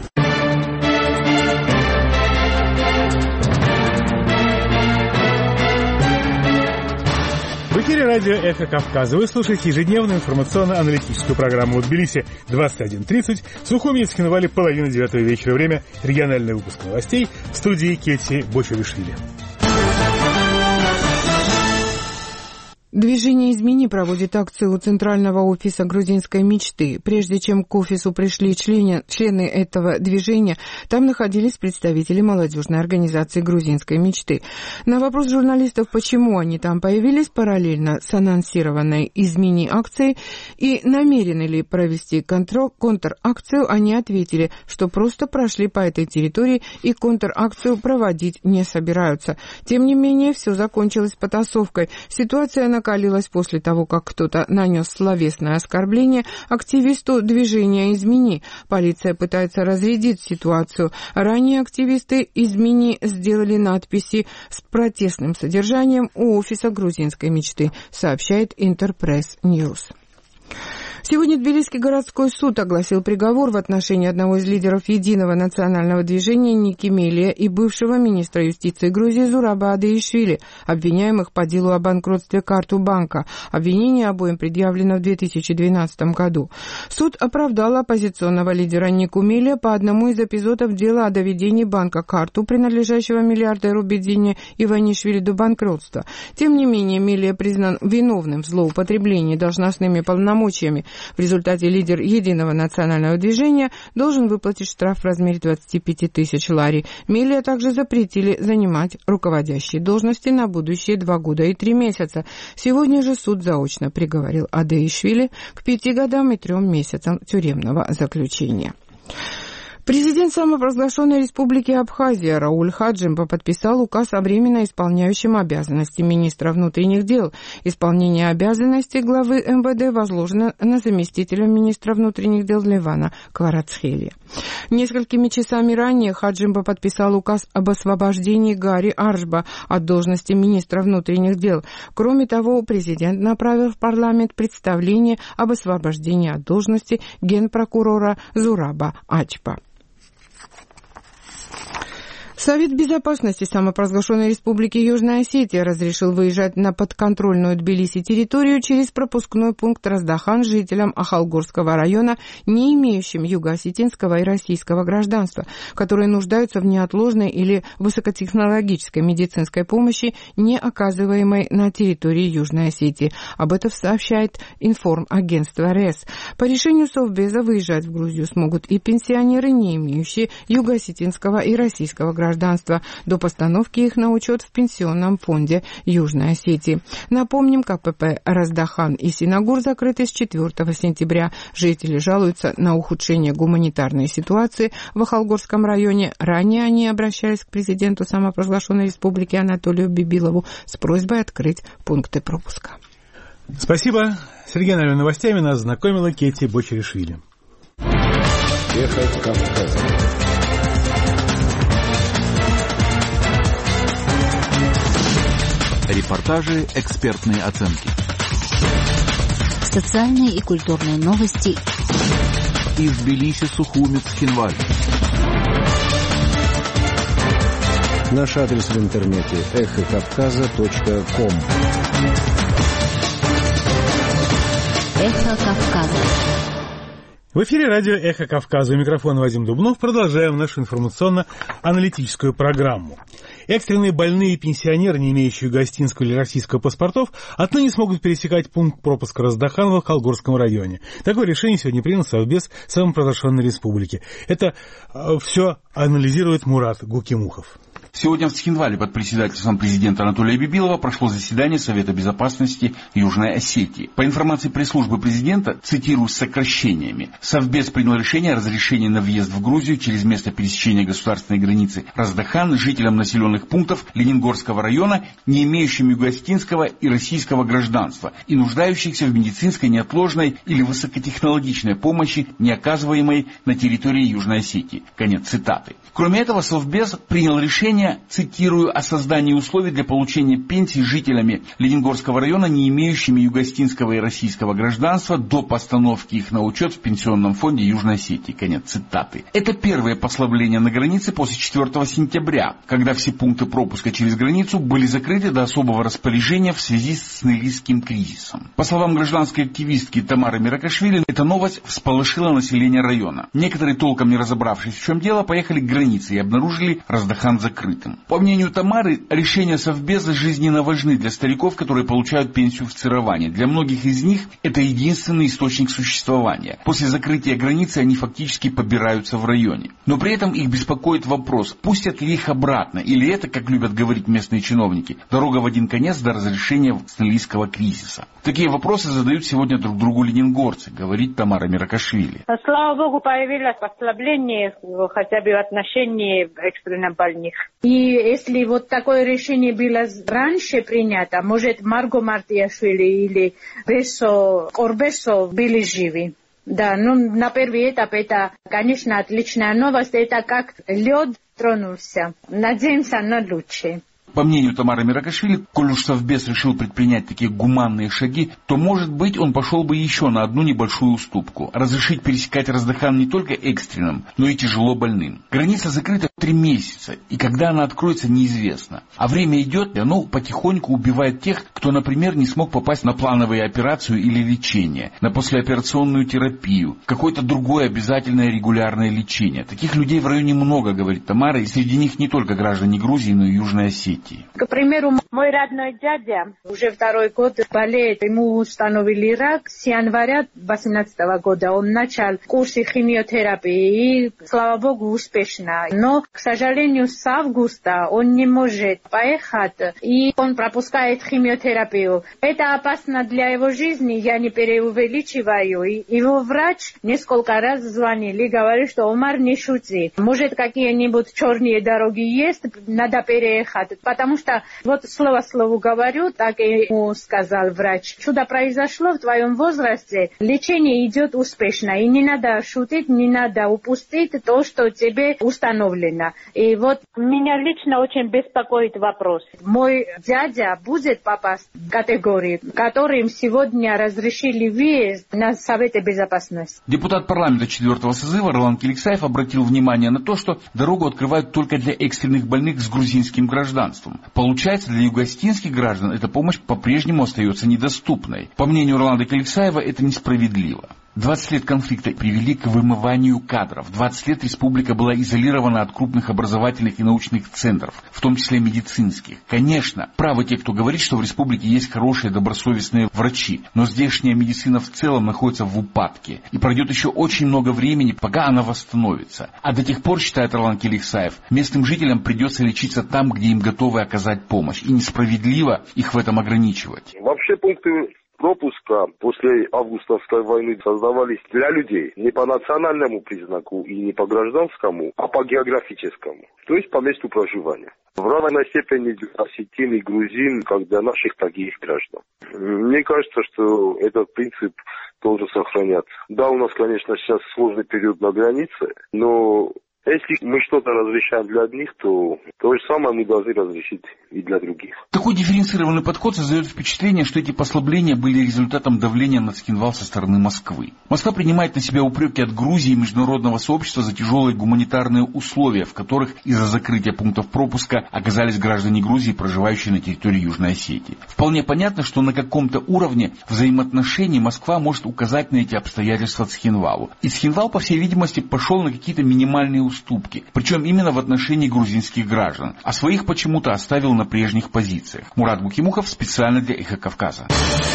В эфире радио «Эхо Кавказа». Вы слушаете ежедневную информационно-аналитическую программу в Тбилиси двадцать один тридцать, в Сухуми и Цхинвале половина девятого вечера. Время региональный выпуск новостей в студии Кети Бочеришвили. Движение «Измени» проводит акцию у Центрального офиса грузинской мечты. Прежде чем к офису пришли члены, члены этого движения, там находились представители молодежной организации грузинской мечты. На вопрос журналистов, почему они там появились параллельно с анонсированной «Измени» акцией и намерены ли провести контр- контр-акцию, они ответили, что просто прошли по этой территории и контр-акцию проводить не собираются. Тем не менее, все закончилось потасовкой. Ситуация на накалилась после того, как кто-то нанес словесное оскорбление активисту движения «Измени». Полиция пытается разрядить ситуацию. Ранее активисты «Измени» сделали надписи с протестным содержанием у офиса грузинской мечты, сообщает Интерпресс Ньюс. Сегодня Тбилисский городской суд огласил приговор в отношении одного из лидеров Единого национального движения Ники Мелия и бывшего министра юстиции Грузии Зураба Адеишвили, обвиняемых по делу о банкротстве Карту банка. Обвинение обоим предъявлено в две тысячи двенадцатом году. Суд оправдал оппозиционного лидера Нику Мелия по одному из эпизодов дела о доведении банка Карту, принадлежащего миллиардеру Бедзине Иванишвили, до банкротства. Тем не менее, Мелия признан виновным в злоупотреблении должностными полномочиями. В результате лидер Единого национального движения должен выплатить штраф в размере двадцать пять тысяч лари. Мелия также запретили занимать руководящие должности на будущие два года и три месяца. Сегодня же суд заочно приговорил Адеишвили к пяти годам и трем месяцам тюремного заключения. Президент самопровозглашенной республики Абхазия Рауль Хаджимба подписал указ о временно исполняющем обязанности министра внутренних дел. Исполнение обязанностей главы эм вэ дэ возложено на заместителя министра внутренних дел Ливана Кварацхелия. Несколькими часами ранее Хаджимба подписал указ об освобождении Гари Аршба от должности министра внутренних дел. Кроме того, президент направил в парламент представление об освобождении от должности генпрокурора Зураба Ачпа. Совет безопасности самопровозглашенной республики Южная Осетия разрешил выезжать на подконтрольную Тбилиси территорию через пропускной пункт Раздахан жителям Ахалгорского района, не имеющим юго-осетинского и российского гражданства, которые нуждаются в неотложной или высокотехнологической медицинской помощи, не оказываемой на территории Южной Осетии. Об этом сообщает информагентство РЭС. По решению Совбеза выезжать в Грузию смогут и пенсионеры, не имеющие юго-осетинского и российского гражданства. гражданства до постановки их на учет в Пенсионном фонде Южной Осетии. Напомним, КПП Раздахан и Синагур закрыты с четвёртого сентября. Жители жалуются на ухудшение гуманитарной ситуации в Ахалгорском районе. Ранее они обращались к президенту самопровозглашенной республики Анатолию Бибилову с просьбой открыть пункты пропуска. Спасибо. С региональными новостями нас знакомила Кети Бочеришвили. Эхо Кавказа. Репортажи, экспертные оценки. Социальные и культурные новости. Из Тбилиси, Сухуми, Цхинвале. Наш адрес в интернете эхо кавказа точка ком. Эхо Кавказа. В эфире радио «Эхо Кавказа». У микрофона Вадим Дубнов. Продолжаем нашу информационно-аналитическую программу. Экстренные больные и пенсионеры, не имеющие гостинского или российского паспортов, отныне смогут пересекать пункт пропуска Раздаханова в Колгорском районе. Такое решение сегодня принял Совбез самопровозглашенной республики. Это э, все анализирует Мурат Гукимухов. Сегодня в Цхинвале под председательством президента Анатолия Бибилова прошло заседание Совета безопасности Южной Осетии. По информации пресс-службы президента, цитирую с сокращениями, Совбез принял решение о разрешении на въезд в Грузию через место пересечения государственной границы Раздахан жителям населенных пунктов Лениногорского района, не имеющим юго-осетинского и российского гражданства и нуждающихся в медицинской, неотложной или высокотехнологичной помощи, не оказываемой на территории Южной Осетии. Конец цитаты. Кроме этого, Совбез принял решение, цитирую, о создании условий для получения пенсий жителями Лениногорского района, не имеющими юго-осетинского и российского гражданства, до постановки их на учет в Пенсионном фонде Южной Осетии. Конец цитаты. Это первое послабление на границе после четвёртого сентября, когда все пункты пропуска через границу были закрыты до особого распоряжения в связи с нелистским кризисом. По словам гражданской активистки Тамары Миракашвили, эта новость всполошила население района. Некоторые, толком не разобравшись, в чем дело, поехали к границе и обнаружили Раздахан закрытым. По мнению Тамары, решения Совбеза жизненно важны для стариков, которые получают пенсию в цироване. Для многих из них это единственный источник существования. После закрытия границы они фактически побираются в районе. Но при этом их беспокоит вопрос, пустят ли их обратно, или это, как любят говорить местные чиновники, дорога в один конец до разрешения снелистского кризиса. Такие вопросы задают сегодня друг другу ленингорцы, говорит Тамара Миракашвили. Слава богу, появилось послабление хотя бы в отношении экстренно больных. И если вот такое решение было раньше принято, может, Марго Мартияшвили или Бесо, Орбесо были живы. Да, ну, на первый этап это, конечно, отличная новость. Это как лед тронулся. Надеемся на лучшее. По мнению Тамары Миракашвили, коль уж Совбез решил предпринять такие гуманные шаги, то, может быть, он пошел бы еще на одну небольшую уступку. Разрешить пересекать Раздахан не только экстренным, но и тяжело больным. Граница закрыта три месяца, и когда она откроется, неизвестно. А время идет, и оно потихоньку убивает тех, кто, например, не смог попасть на плановую операцию или лечение, на послеоперационную терапию, какое-то другое обязательное регулярное лечение. Таких людей в районе много, говорит Тамара, и среди них не только граждане Грузии, но и Южной Осетии. К примеру, мой родной дядя уже второй год болеет. Ему установили рак с января две тысячи восемнадцатого года. Он начал курсы химиотерапии и, слава богу, успешно. Но, к сожалению, с августа он не может поехать, и он пропускает химиотерапию. Это опасно для его жизни, я не преувеличиваю. И его врач несколько раз звонил и говорил, что Омар, не шути. Может, какие-нибудь черные дороги есть, надо переехать. Потому что, вот слово слову говорю, так и ему сказал врач, чудо произошло в твоем возрасте, лечение идет успешно, и не надо шутить, не надо упустить то, что тебе установлено. И вот меня лично очень беспокоит вопрос. Мой дядя будет попасть в категорию, которым сегодня разрешили въезд на Совете безопасности. Депутат парламента четвертого созыва Ролан Келиксаев обратил внимание на то, что дорогу открывают только для экстренных больных с грузинским гражданством. Получается, для юго-осетинских граждан эта помощь по-прежнему остается недоступной. По мнению Роланда Келиксаева, это несправедливо. двадцать лет конфликта привели к вымыванию кадров. двадцать лет республика была изолирована от крупных образовательных и научных центров, в том числе медицинских. Конечно, правы те, кто говорит, что в республике есть хорошие добросовестные врачи, но здешняя медицина в целом находится в упадке. И пройдет еще очень много времени, пока она восстановится. А до тех пор, считает Ролан Келиксаев, местным жителям придется лечиться там, где им готовы оказать помощь. И несправедливо их в этом ограничивать. Вообще пункты пропуска после августовской войны создавались для людей не по национальному признаку и не по гражданскому, а по географическому, то есть по месту проживания. В равной степени для осетин и грузин, как для наших, так и их граждан. Мне кажется, что этот принцип должен сохраняться. Да, у нас, конечно, сейчас сложный период на границе, но Если мы что-то разрешаем для одних, то то же самое мы должны разрешить и для других. Такой дифференцированный подход создает впечатление, что эти послабления были результатом давления на Цхинвал со стороны Москвы. Москва принимает на себя упреки от Грузии и международного сообщества за тяжелые гуманитарные условия, в которых из-за закрытия пунктов пропуска оказались граждане Грузии, проживающие на территории Южной Осетии. Вполне понятно, что на каком-то уровне взаимоотношений Москва может указать на эти обстоятельства Цхинвалу. И Цхинвал, по всей видимости, пошел на какие-то минимальные уступки, причем именно в отношении грузинских граждан, а своих почему-то оставил на прежних позициях. Мурат Букимухов специально для «Эхо Кавказа».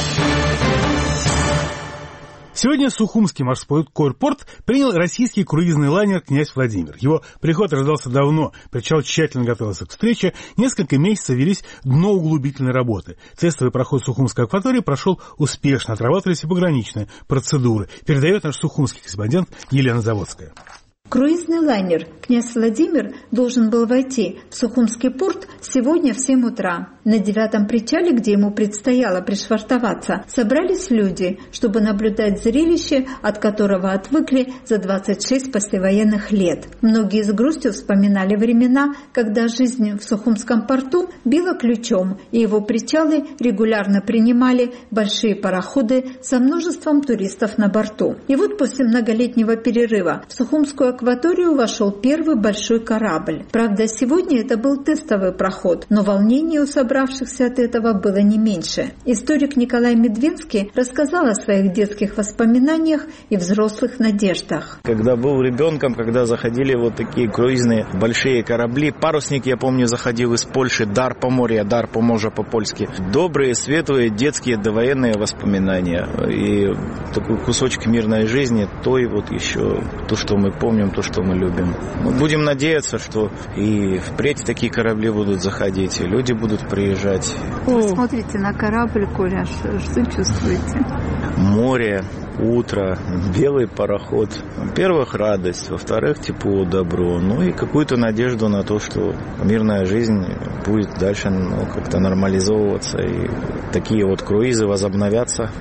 Сегодня Сухумский морской порт принял российский круизный лайнер «Князь Владимир». Его приход ожидался давно, причал тщательно готовился к встрече, несколько месяцев велись дноуглубительные работы. Тестовый проход Сухумской акватории прошел успешно, отрабатывались и пограничные процедуры. Передает наш сухумский корреспондент Елена Заводская. Круизный лайнер «Князь Владимир» должен был войти в Сухумский порт сегодня в семь утра. На девятом причале, где ему предстояло пришвартоваться, собрались люди, чтобы наблюдать зрелище, от которого отвыкли за двадцать шесть послевоенных лет. Многие с грустью вспоминали времена, когда жизнь в Сухумском порту била ключом, и его причалы регулярно принимали большие пароходы со множеством туристов на борту. И вот после многолетнего перерыва в Сухумскую акваторию вошел первый большой корабль. Правда, сегодня это был тестовый проход, но волнение у собравшихся от этого было не меньше. Историк Николай Медвинский рассказал о своих детских воспоминаниях и взрослых надеждах. Когда был ребенком, когда заходили вот такие круизные большие корабли, парусник, я помню, заходил из Польши, дар по морю, дар по морю по-польски. Добрые, светлые, детские, довоенные воспоминания. И такой кусочек мирной жизни, то и вот еще то, что мы помним, то, что мы любим. Мы будем надеяться, что и впредь такие корабли будут заходить, и люди будут приезжать. Вы смотрите на корабль, Коля, что чувствуете? Море, утро, белый пароход. Во-первых, радость, во-вторых, тепло, добро. Ну и какую-то надежду на то, что мирная жизнь будет дальше ну, как-то нормализовываться. И такие вот круизы возобновятся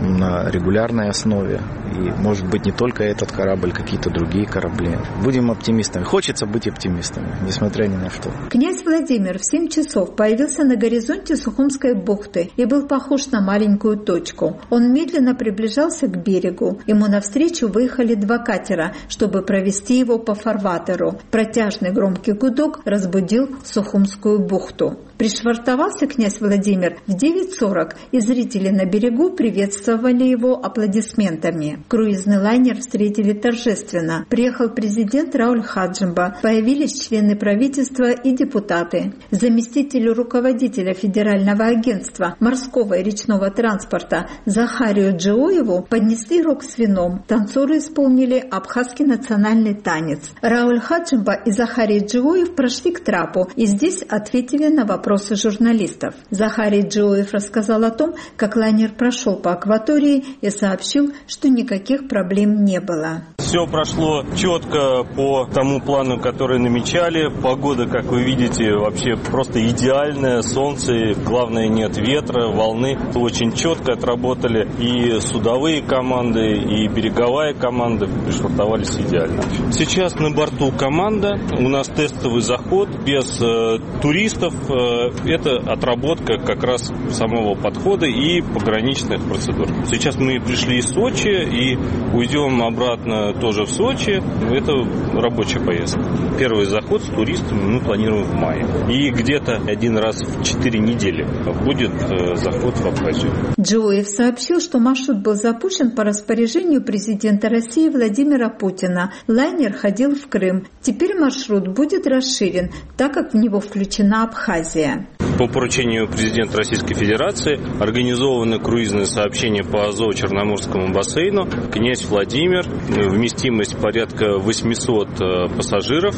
на регулярной основе. И, может быть, не только этот корабль, какие-то другие корабли. Будем оптимистами. Хочется быть оптимистами, несмотря ни на что. Князь Владимир в семь часов появился на горизонте Сухумской бухты и был похож на маленькую точку. Он медленно приближался к берегу. Ему навстречу выехали два катера, чтобы провести его по фарватеру. Протяжный громкий гудок разбудил Сухумскую бухту. Пришвартовался князь Владимир в девять сорок, и зрители на берегу приветствовали его аплодисментами. Круизный лайнер встретили торжественно. Приехал президент Рауль Хаджимба, появились члены правительства и депутаты. Заместителю руководителя Федерального агентства морского и речного транспорта Захарию Джиоеву поднесли рог с вином. Танцоры исполнили абхазский национальный танец. Рауль Хаджимба и Захарий Джиоев прошли к трапу и здесь ответили на вопросы журналистов. Захарий Джиоев рассказал о том, как лайнер прошел по акватории и сообщил, что никаких проблем не было. Все прошло четко по тому плану, который намечали. Погода, как вы видите, вообще просто идеальная. Солнце, главное, нет ветра, волны. Очень четко отработали и судовые команды, и береговая команда. Пришвартовались идеально. Сейчас на борту команда. У нас тестовый заход без э, туристов. Э, это отработка как раз самого подхода и пограничных процедур. Сейчас мы пришли из Сочи и уйдем обратно тоже в Сочи. Это рабочая поездка. Первый заход с туристами мы планируем в мае. И где-то один раз в четыре недели будет заход в Абхазию. Джоев сообщил, что маршрут был запущен по распоряжению президента России Владимира Путина. Лайнер ходил в Крым. Теперь маршрут будет расширен, так как в него включена Абхазия. По поручению президента Российской Федерации организованы круизные сообщения по Азово-Черноморскому бассейну. Князь Владимир, вместимость порядка восемьсот пассажиров.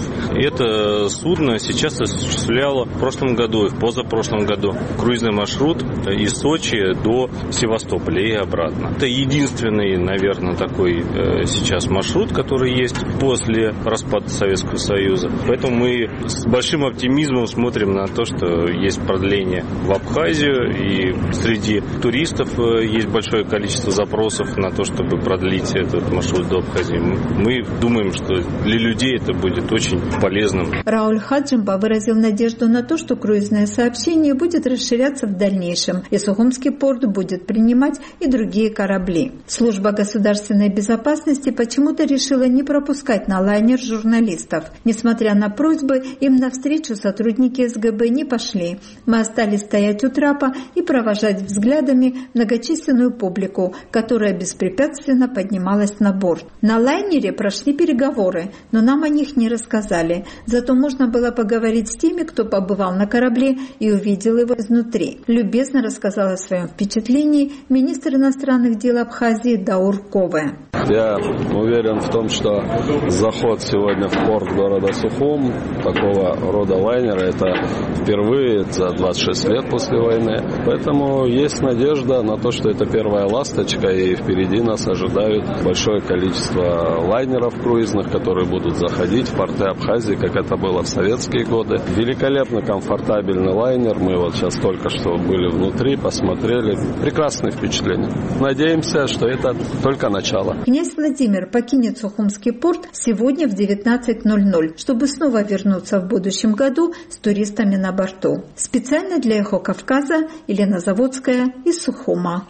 Это судно сейчас осуществляло в прошлом году и в позапрошлом году круизный маршрут из Сочи до Севастополя и обратно. Это единственный, наверное, такой сейчас маршрут, который есть после распада Советского Союза. Поэтому мы с большим оптимизмом смотрим на то, что есть продление в Абхазию, и среди туристов есть большое количество запросов на то, чтобы продлить этот маршрут до Абхазии. Мы думаем, что для людей это будет очень полезным. Рауль Хаджимба выразил надежду на то, что круизное сообщение будет расширяться в дальнейшем, и Сухумский порт будет принимать и другие корабли. Служба государственной безопасности почему-то решила не пропускать на лайнер журналистов. Несмотря на просьбы, им навстречу сотрудники эс гэ бэ не пошли. Мы остались стоять у трапа и провожать взглядами многочисленную публику, которая беспрепятственно поднималась на борт. На лайнере прошли переговоры, но нам о них не рассказали. Зато можно было поговорить с теми, кто побывал на корабле и увидел его изнутри. Любезно рассказала о своем впечатлении министр иностранных дел Абхазии Даур Кове. Я уверен в том, что заход сегодня в порт города Сухум такого рода лайнера — это впервые за двадцать шесть лет после войны. Поэтому есть надежда на то, что это первая ласточка, и впереди нас ожидают большое количество лайнеров круизных, которые будут заходить в порты Абхазии, как это было в советские годы. Великолепно комфортабельный лайнер. Мы вот сейчас только что были внутри, посмотрели. Прекрасные впечатления. Надеемся, что это только начало. Князь Владимир покинет Сухумский порт сегодня в девятнадцать ноль ноль, чтобы снова вернуться в будущем году с туристами на борту. Специально для «Эхо Кавказа» Елена Заводская из Сухума.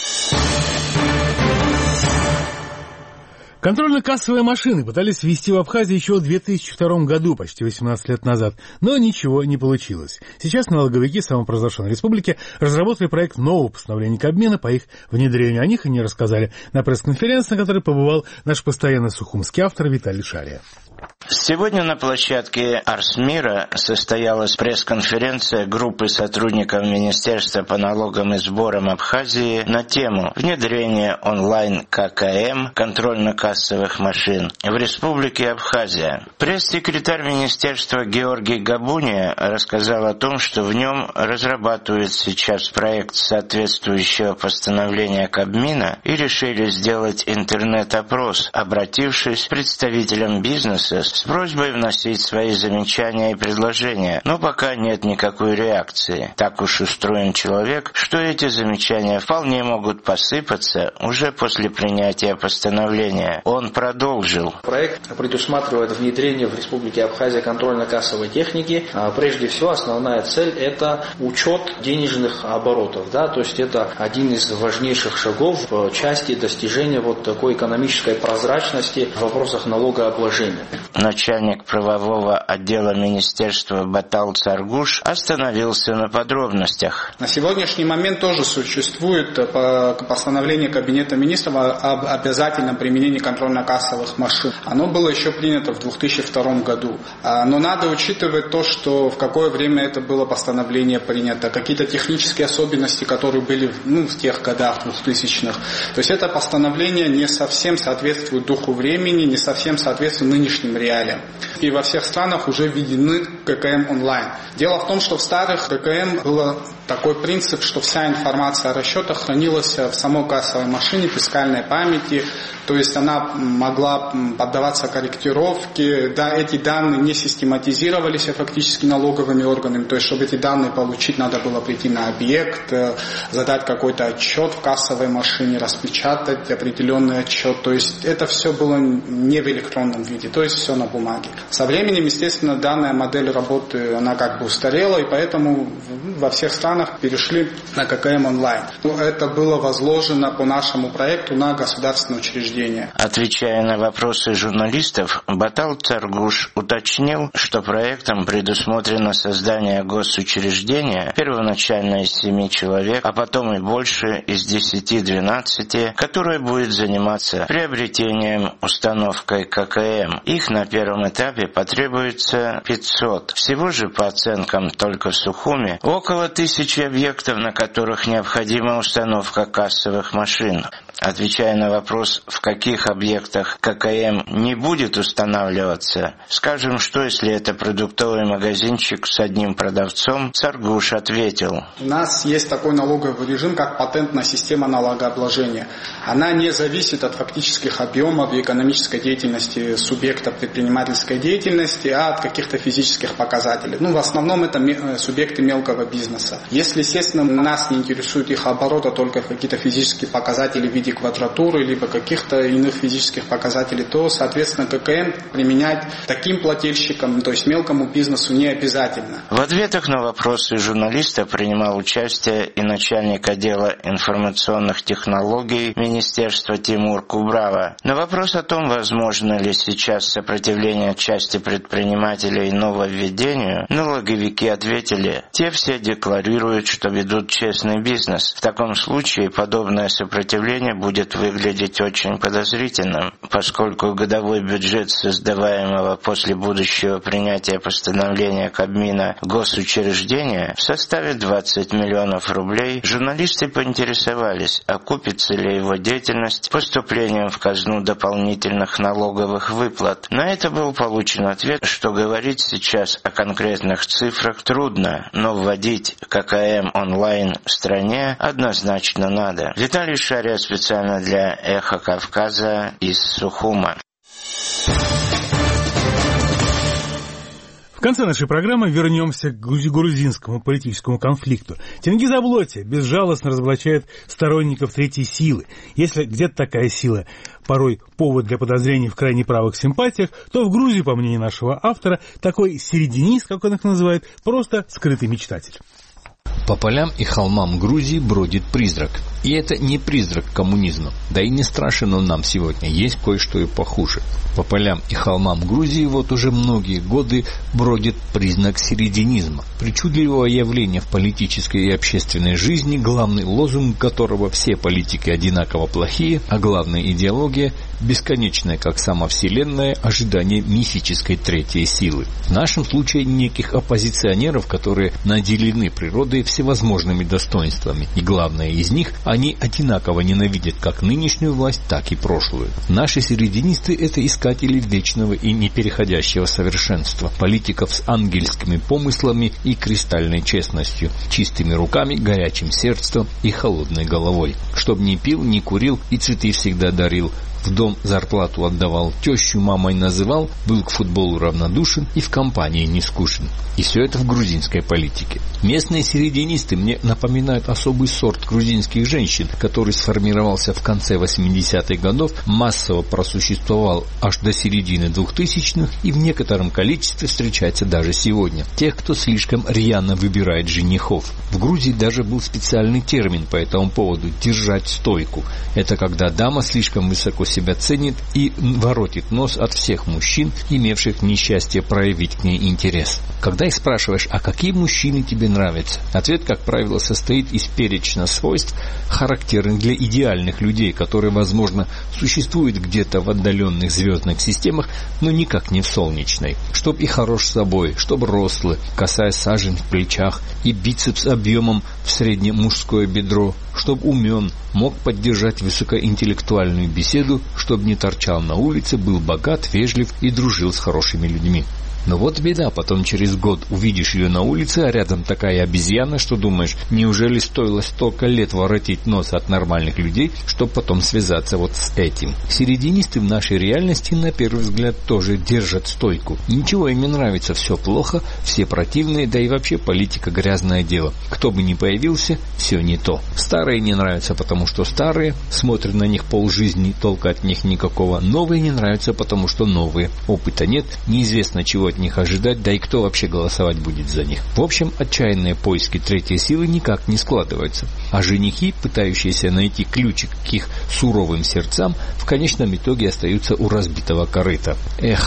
Контрольно-кассовые машины пытались ввести в Абхазии еще в две тысячи втором году, почти восемнадцать лет назад, но ничего не получилось. Сейчас налоговики самопровозглашенной республики разработали проект нового постановления Кабмина по их внедрению. О них они рассказали на пресс-конференции, на которой побывал наш постоянный сухумский автор Виталий Шария. Сегодня на площадке Арсмира состоялась пресс-конференция группы сотрудников Министерства по налогам и сборам Абхазии на тему внедрения онлайн ка ка эм контрольно-кассовых машин в Республике Абхазия. Пресс-секретарь Министерства Георгий Габуния рассказал о том, что в нем разрабатывают сейчас проект соответствующего постановления Кабмина и решили сделать интернет-опрос, обратившись к представителям бизнеса с просьбой вносить свои замечания и предложения, но пока нет никакой реакции. Так уж устроен человек, что эти замечания вполне могут посыпаться уже после принятия постановления. Он продолжил. Проект предусматривает внедрение в Республике Абхазия контрольно-кассовой техники. Прежде всего, основная цель – это учет денежных оборотов. Да? То есть это один из важнейших шагов в части достижения вот такой экономической прозрачности в вопросах налогообложения. Начальник правового отдела министерства Батал Царгуш остановился на подробностях. На сегодняшний момент тоже существует постановление Кабинета министров об обязательном применении контрольно-кассовых машин. Оно было еще принято в две тысячи втором году. Но надо учитывать то, что в какое время это было постановление принято, какие-то технические особенности, которые были ну, в тех годах двухтысячных. То есть это постановление не совсем соответствует духу времени, не совсем соответствует нынешним реалиям. И во всех странах уже введены ка ка эм онлайн. Дело в том, что в старых ка ка эм было такой принцип, что вся информация о расчетах хранилась в самой кассовой машине, фискальной памяти, то есть она могла поддаваться корректировке, да, эти данные не систематизировались фактически налоговыми органами, то есть чтобы эти данные получить, надо было прийти на объект, задать какой-то отчет в кассовой машине, распечатать определенный отчет, то есть это все было не в электронном виде, то есть все на бумаге. Со временем, естественно, данная модель работы, она как бы устарела, и поэтому во всех странах перешли на ка ка эм онлайн. Это было возложено по нашему проекту на государственное учреждение. Отвечая на вопросы журналистов, Батал Царгуш уточнил, что проектом предусмотрено создание госучреждения, первоначально из семи человек, а потом и больше, из десяти-двенадцати, которое будет заниматься приобретением, установкой ка ка эм. Их на первом этапе потребуется пятьсот. Всего же, по оценкам только в Сухуме, около тысячи тысячи объектов, на которых необходима установка кассовых машин. Отвечая на вопрос, в каких объектах ККМ не будет устанавливаться, скажем, что если это продуктовый магазинчик с одним продавцом, Саргуш ответил. У нас есть такой налоговый режим, как патентная система налогообложения. Она не зависит от фактических объемов и экономической деятельности субъекта предпринимательской деятельности, а от каких-то физических показателей. Ну, в основном это субъекты мелкого бизнеса. Если, естественно, нас не интересует их оборот, а только какие-то физические показатели в виде квадратуры, либо каких-то иных физических показателей, то, соответственно, ККМ применять таким плательщикам, то есть мелкому бизнесу, не обязательно. В ответах на вопросы журналиста принимал участие и начальник отдела информационных технологий Министерства Тимур Кубрава. На вопрос о том, возможно ли сейчас сопротивление части предпринимателей нововведению, налоговики ответили, те все декларируют, что ведут честный бизнес. В таком случае подобное сопротивление будет выглядеть очень подозрительным, поскольку годовой бюджет создаваемого после будущего принятия постановления Кабмина госучреждения составит двадцать миллионов рублей. Журналисты поинтересовались, окупится ли его деятельность поступлением в казну дополнительных налоговых выплат. На это был получен ответ, что говорить сейчас о конкретных цифрах трудно, но вводить ККМ онлайн в стране однозначно надо. Виталий Шария специально для «Эхо Кавказа» из Сухума. В конце нашей программы вернемся к грузинскому политическому конфликту. Тенгиз Аблоти безжалостно разоблачает сторонников третьей силы. Если где-то такая сила порой повод для подозрений в крайне правых симпатиях, то в Грузии, по мнению нашего автора, такой серединист, как он их называет, просто скрытый мечтатель. По полям и холмам Грузии бродит призрак. И это не призрак коммунизма. Да и не страшен он нам сегодня. Есть кое-что и похуже. По полям и холмам Грузии вот уже многие годы бродит признак серединизма. Причудливого явления в политической и общественной жизни, главный лозунг которого «все политики одинаково плохие», а главная идеология бесконечное, как сама Вселенная, ожидание мифической третьей силы. В нашем случае неких оппозиционеров, которые наделены природой всевозможными достоинствами. И главное из них, они одинаково ненавидят как нынешнюю власть, так и прошлую. Наши серединисты – это искатели вечного и непереходящего совершенства. Политиков с ангельскими помыслами и кристальной честностью, чистыми руками, горячим сердцем и холодной головой. Чтоб не пил, не курил и цветы всегда дарил. В дом зарплату отдавал, тещу мамой называл, был к футболу равнодушен и в компании не скучен. И все это в грузинской политике. Местные серединисты мне напоминают особый сорт грузинских женщин, который сформировался в конце восьмидесятых годов, массово просуществовал аж до середины двухтысячных и в некотором количестве встречается даже сегодня. Тех, кто слишком рьяно выбирает женихов. В Грузии даже был специальный термин по этому поводу – держать стойку. Это когда дама слишком высоко себя ценит и воротит нос от всех мужчин, имевших несчастье проявить к ней интерес. Когда их спрашиваешь, а какие мужчины тебе нравятся, ответ, как правило, состоит из перечня свойств, характерных для идеальных людей, которые, возможно, существуют где-то в отдаленных звездных системах, но никак не в солнечной. Чтоб и хорош собой, чтоб рослый, косая сажень в плечах и бицепс объемом в среднее мужское бедро, чтоб умен, мог поддержать высокоинтеллектуальную беседу, чтоб не торчал на улице, был богат, вежлив и дружил с хорошими людьми. Но вот беда, потом через год увидишь ее на улице, а рядом такая обезьяна, что думаешь, неужели стоило столько лет воротить нос от нормальных людей, чтобы потом связаться вот с этим. Серединисты в нашей реальности, на первый взгляд, тоже держат стойку. Ничего им не нравится, все плохо, все противные, да и вообще политика грязное дело. Кто бы ни появился, все не то. Старые не нравятся, потому что старые, смотрят на них полжизни, толка от них никакого. Новые не нравятся, потому что новые. Опыта нет, неизвестно чего от них ожидать, да и кто вообще голосовать будет за них. В общем, отчаянные поиски третьей силы никак не складываются. А женихи, пытающиеся найти ключик к их суровым сердцам, в конечном итоге остаются у разбитого корыта. Эх,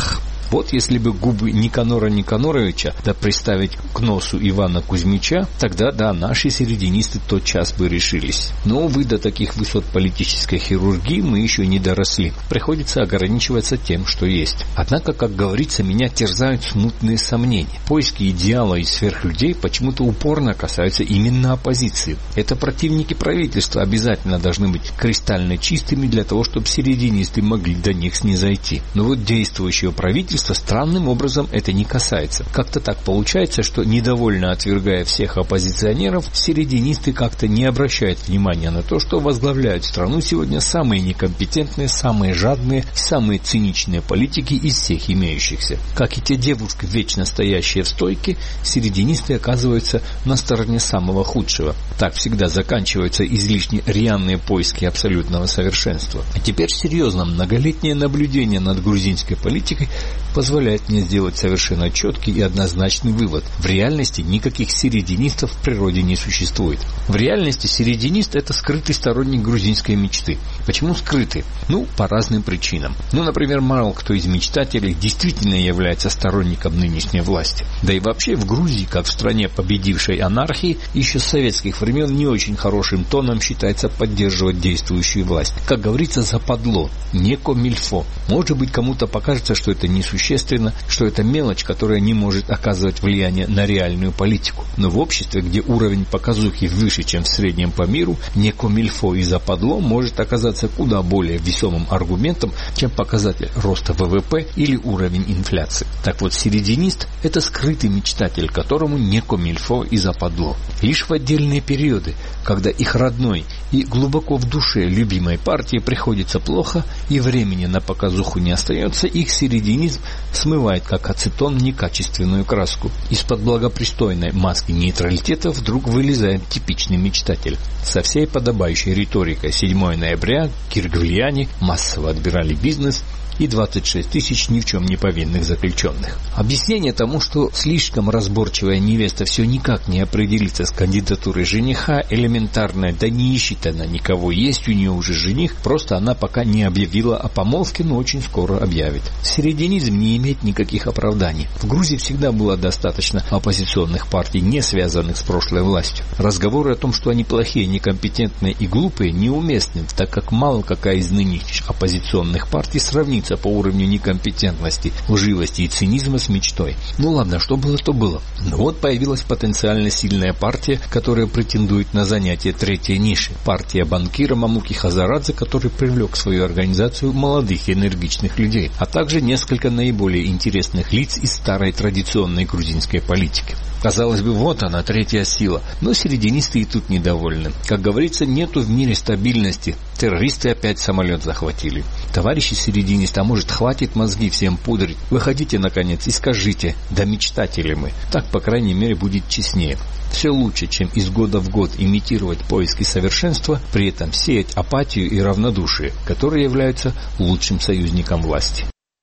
Вот если бы губы Никанора Никаноровича да приставить к носу Ивана Кузьмича, тогда, да, наши серединисты тотчас бы решились. Но, увы, до таких высот политической хирургии мы еще не доросли. Приходится ограничиваться тем, что есть. Однако, как говорится, меня терзают смутные сомнения. Поиски идеала и сверхлюдей почему-то упорно касаются именно оппозиции. Это противники правительства обязательно должны быть кристально чистыми для того, чтобы серединисты могли до них снизойти. Но вот действующего правительства странным образом это не касается. Как-то так получается, что, недовольно отвергая всех оппозиционеров, серединисты как-то не обращают внимания на то, что возглавляют страну сегодня самые некомпетентные, самые жадные, самые циничные политики из всех имеющихся. Как и те девушки, вечно стоящие в стойке, серединисты оказываются на стороне самого худшего. Так всегда заканчиваются излишне рьяные поиски абсолютного совершенства. А теперь серьезно, многолетнее наблюдение над грузинской политикой позволяет мне сделать совершенно четкий и однозначный вывод. В реальности никаких серединистов в природе не существует. В реальности серединист – это скрытый сторонник грузинской мечты. Почему скрытый? Ну, по разным причинам. Ну, например, мало кто из мечтателей действительно является сторонником нынешней власти. Да и вообще в Грузии, как в стране победившей анархии, еще с советских времен не очень хорошим тоном считается поддерживать действующую власть. Как говорится, западло, не комильфо. Может быть, кому-то покажется, что это несущественно, что это мелочь, которая не может оказывать влияние на реальную политику. Но в обществе, где уровень показухи выше, чем в среднем по миру, не комильфо и западло может оказаться куда более весомым аргументом, чем показатель роста ВВП или уровень инфляции. Так вот, серединист – это скрытый мечтатель, которому не комильфо и западло. Лишь в отдельные периоды, когда их родной и глубоко в душе любимой партии приходится плохо и времени на показуху не остается, их серединизм смывает как ацетон некачественную краску. Из-под благопристойной маски нейтралитета вдруг вылезает типичный мечтатель. Со всей подобающей риторикой седьмого ноября киргвельяне массово отбирали бизнес и двадцать шесть тысяч ни в чем не повинных заключенных. Объяснение тому, что слишком разборчивая невеста все никак не определится с кандидатурой жениха, элементарное, да не ищет она никого, есть у нее уже жених, просто она пока не объявила о помолвке, но очень скоро объявит. Серединизм не имеет никаких оправданий. В Грузии всегда было достаточно оппозиционных партий, не связанных с прошлой властью. Разговоры о том, что они плохие, некомпетентные и глупые, неуместны, так как мало какая из нынешних оппозиционных партий сравнится по уровню некомпетентности, лживости и цинизма с мечтой. Ну ладно, что было, то было. Но вот появилась потенциально сильная партия, которая претендует на занятие третьей ниши. Партия банкира Мамуки Хазарадзе, который привлек в свою организацию молодых и энергичных людей, а также несколько наиболее интересных лиц из старой традиционной грузинской политики. Казалось бы, вот она, третья сила. Но серединисты и тут недовольны. Как говорится, нету в мире стабильности. Террористы опять самолет захватили. Товарищи серединисты, а может, хватит мозги всем пудрить? Выходите, наконец, и скажите, да мечтатели мы. Так, по крайней мере, будет честнее. Все лучше, чем из года в год имитировать поиски совершенства, при этом сеять апатию и равнодушие, которые являются лучшим союзником власти.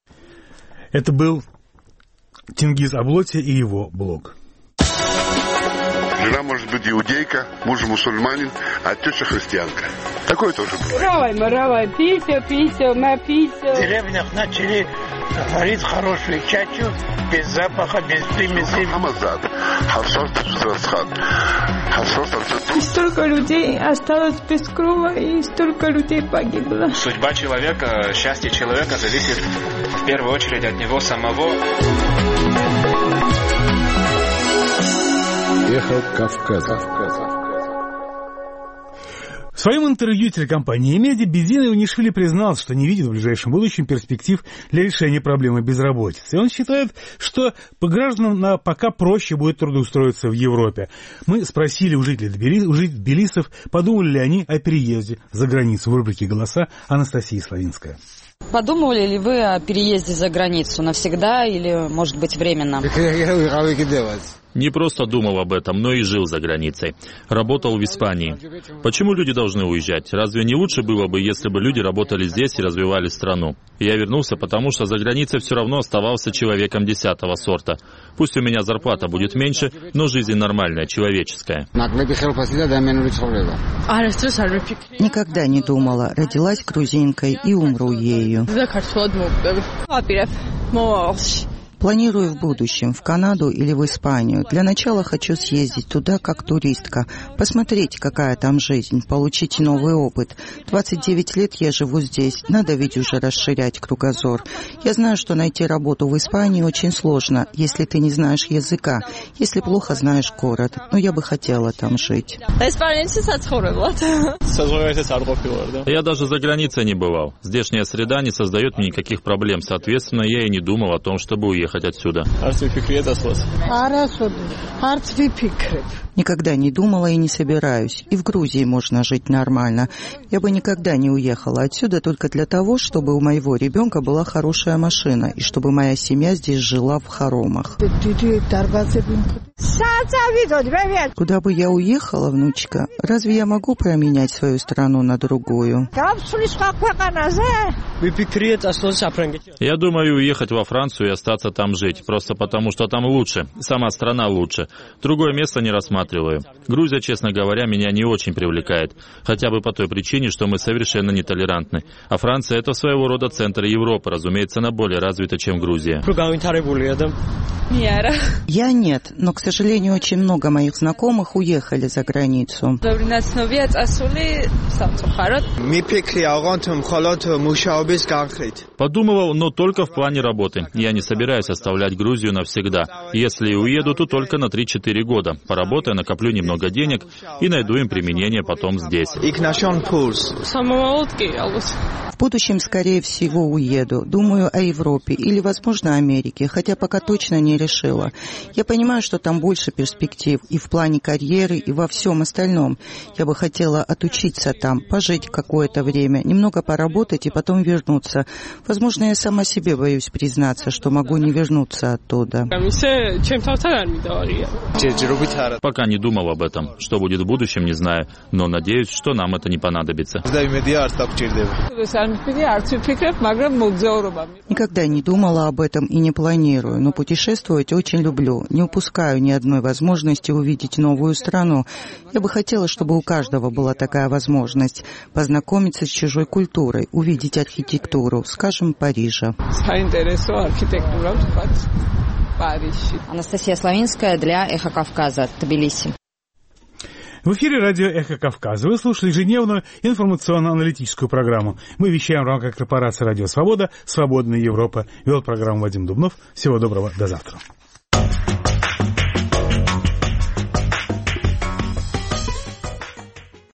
Это был Тенгиз Аблоти и его блог. Жена может быть иудейка, муж мусульманин, а теща христианка. Такое тоже бывает. Равай, маравай, пися, пися, на пися. В деревнях начали варить хорошую чачу, без запаха, без примеси. И столько людей осталось без крова, и столько людей погибло. Судьба человека, счастье человека зависит в первую очередь от него самого. Эхо Кавказа. В своем интервью телекомпании «Меди» Бедин Иванишвили признался, что не видит в ближайшем будущем перспектив для решения проблемы безработицы. И он считает, что по гражданам на пока проще будет трудоустроиться в Европе. Мы спросили у жителей Тбилисов, подумали ли они о переезде за границу. В рубрике «Голоса» Анастасия Славинская. Подумывали ли вы о переезде за границу навсегда или, может быть, временно? Не просто думал об этом, но и жил за границей. Работал в Испании. Почему люди должны уезжать? Разве не лучше было бы, если бы люди работали здесь и развивали страну? Я вернулся, потому что за границей все равно оставался человеком десятого сорта. Пусть у меня зарплата будет меньше, но жизнь нормальная, человеческая. Никогда не думала. Родилась грузинкой и умру ею. Планирую в будущем в Канаду или в Испанию. Для начала хочу съездить туда как туристка, посмотреть, какая там жизнь, получить новый опыт. двадцать девять лет я живу здесь, надо ведь уже расширять кругозор. Я знаю, что найти работу в Испании очень сложно, если ты не знаешь языка, если плохо знаешь город. Но я бы хотела там жить. Я даже за границей не бывал. Здешняя среда не создает мне никаких проблем, соответственно, я и не думал о том, чтобы уехать отсюда. Никогда не думала и не собираюсь. И в Грузии можно жить нормально. Я бы никогда не уехала отсюда только для того, чтобы у моего ребенка была хорошая машина и чтобы моя семья здесь жила в хоромах. Куда бы я уехала, внучка? Разве я могу променять свою страну на другую? Я думаю уехать во Францию и остаться там жить, просто потому что там лучше, сама страна лучше. Другое место не рассматриваю. Грузия, честно говоря, меня не очень привлекает, хотя бы по той причине, что мы совершенно нетолерантны. А Франция — это своего рода центр Европы, разумеется, она более развита, чем Грузия. Я нет, но, к сожалению, очень много моих знакомых уехали за границу. Подумывал, но только в плане работы. Я не собираюсь оставлять Грузию навсегда. Если и уеду, то только на три-четыре года. Поработаю, накоплю немного денег и найду им применение потом здесь. В будущем, скорее всего, уеду. Думаю о Европе или, возможно, Америке, хотя пока точно не решила. Я понимаю, что там больше перспектив и в плане карьеры, и во всем остальном. Я бы хотела отучиться там, пожить какое-то время, немного поработать и потом вернуться. Возможно, я сама себе боюсь признаться, что могу не вернуться оттуда. Пока не думал об этом. Что будет в будущем, не знаю, но надеюсь, что нам это не понадобится. Никогда не думала об этом и не планирую, но путешествовать очень люблю. Не упускаю ни одной возможности увидеть новую страну. Я бы хотела, чтобы у каждого была такая возможность познакомиться с чужой культурой, увидеть архитектуру, скажем, Парижа. Анастасия Славинская для «Эхо Кавказа», Тбилиси. В эфире радио «Эхо Кавказа». Вы слушали ежедневную информационно-аналитическую программу. Мы вещаем в рамках корпорации «Радио Свобода», «Свободная Европа». Вел программу Вадим Дубнов. Всего доброго, до завтра.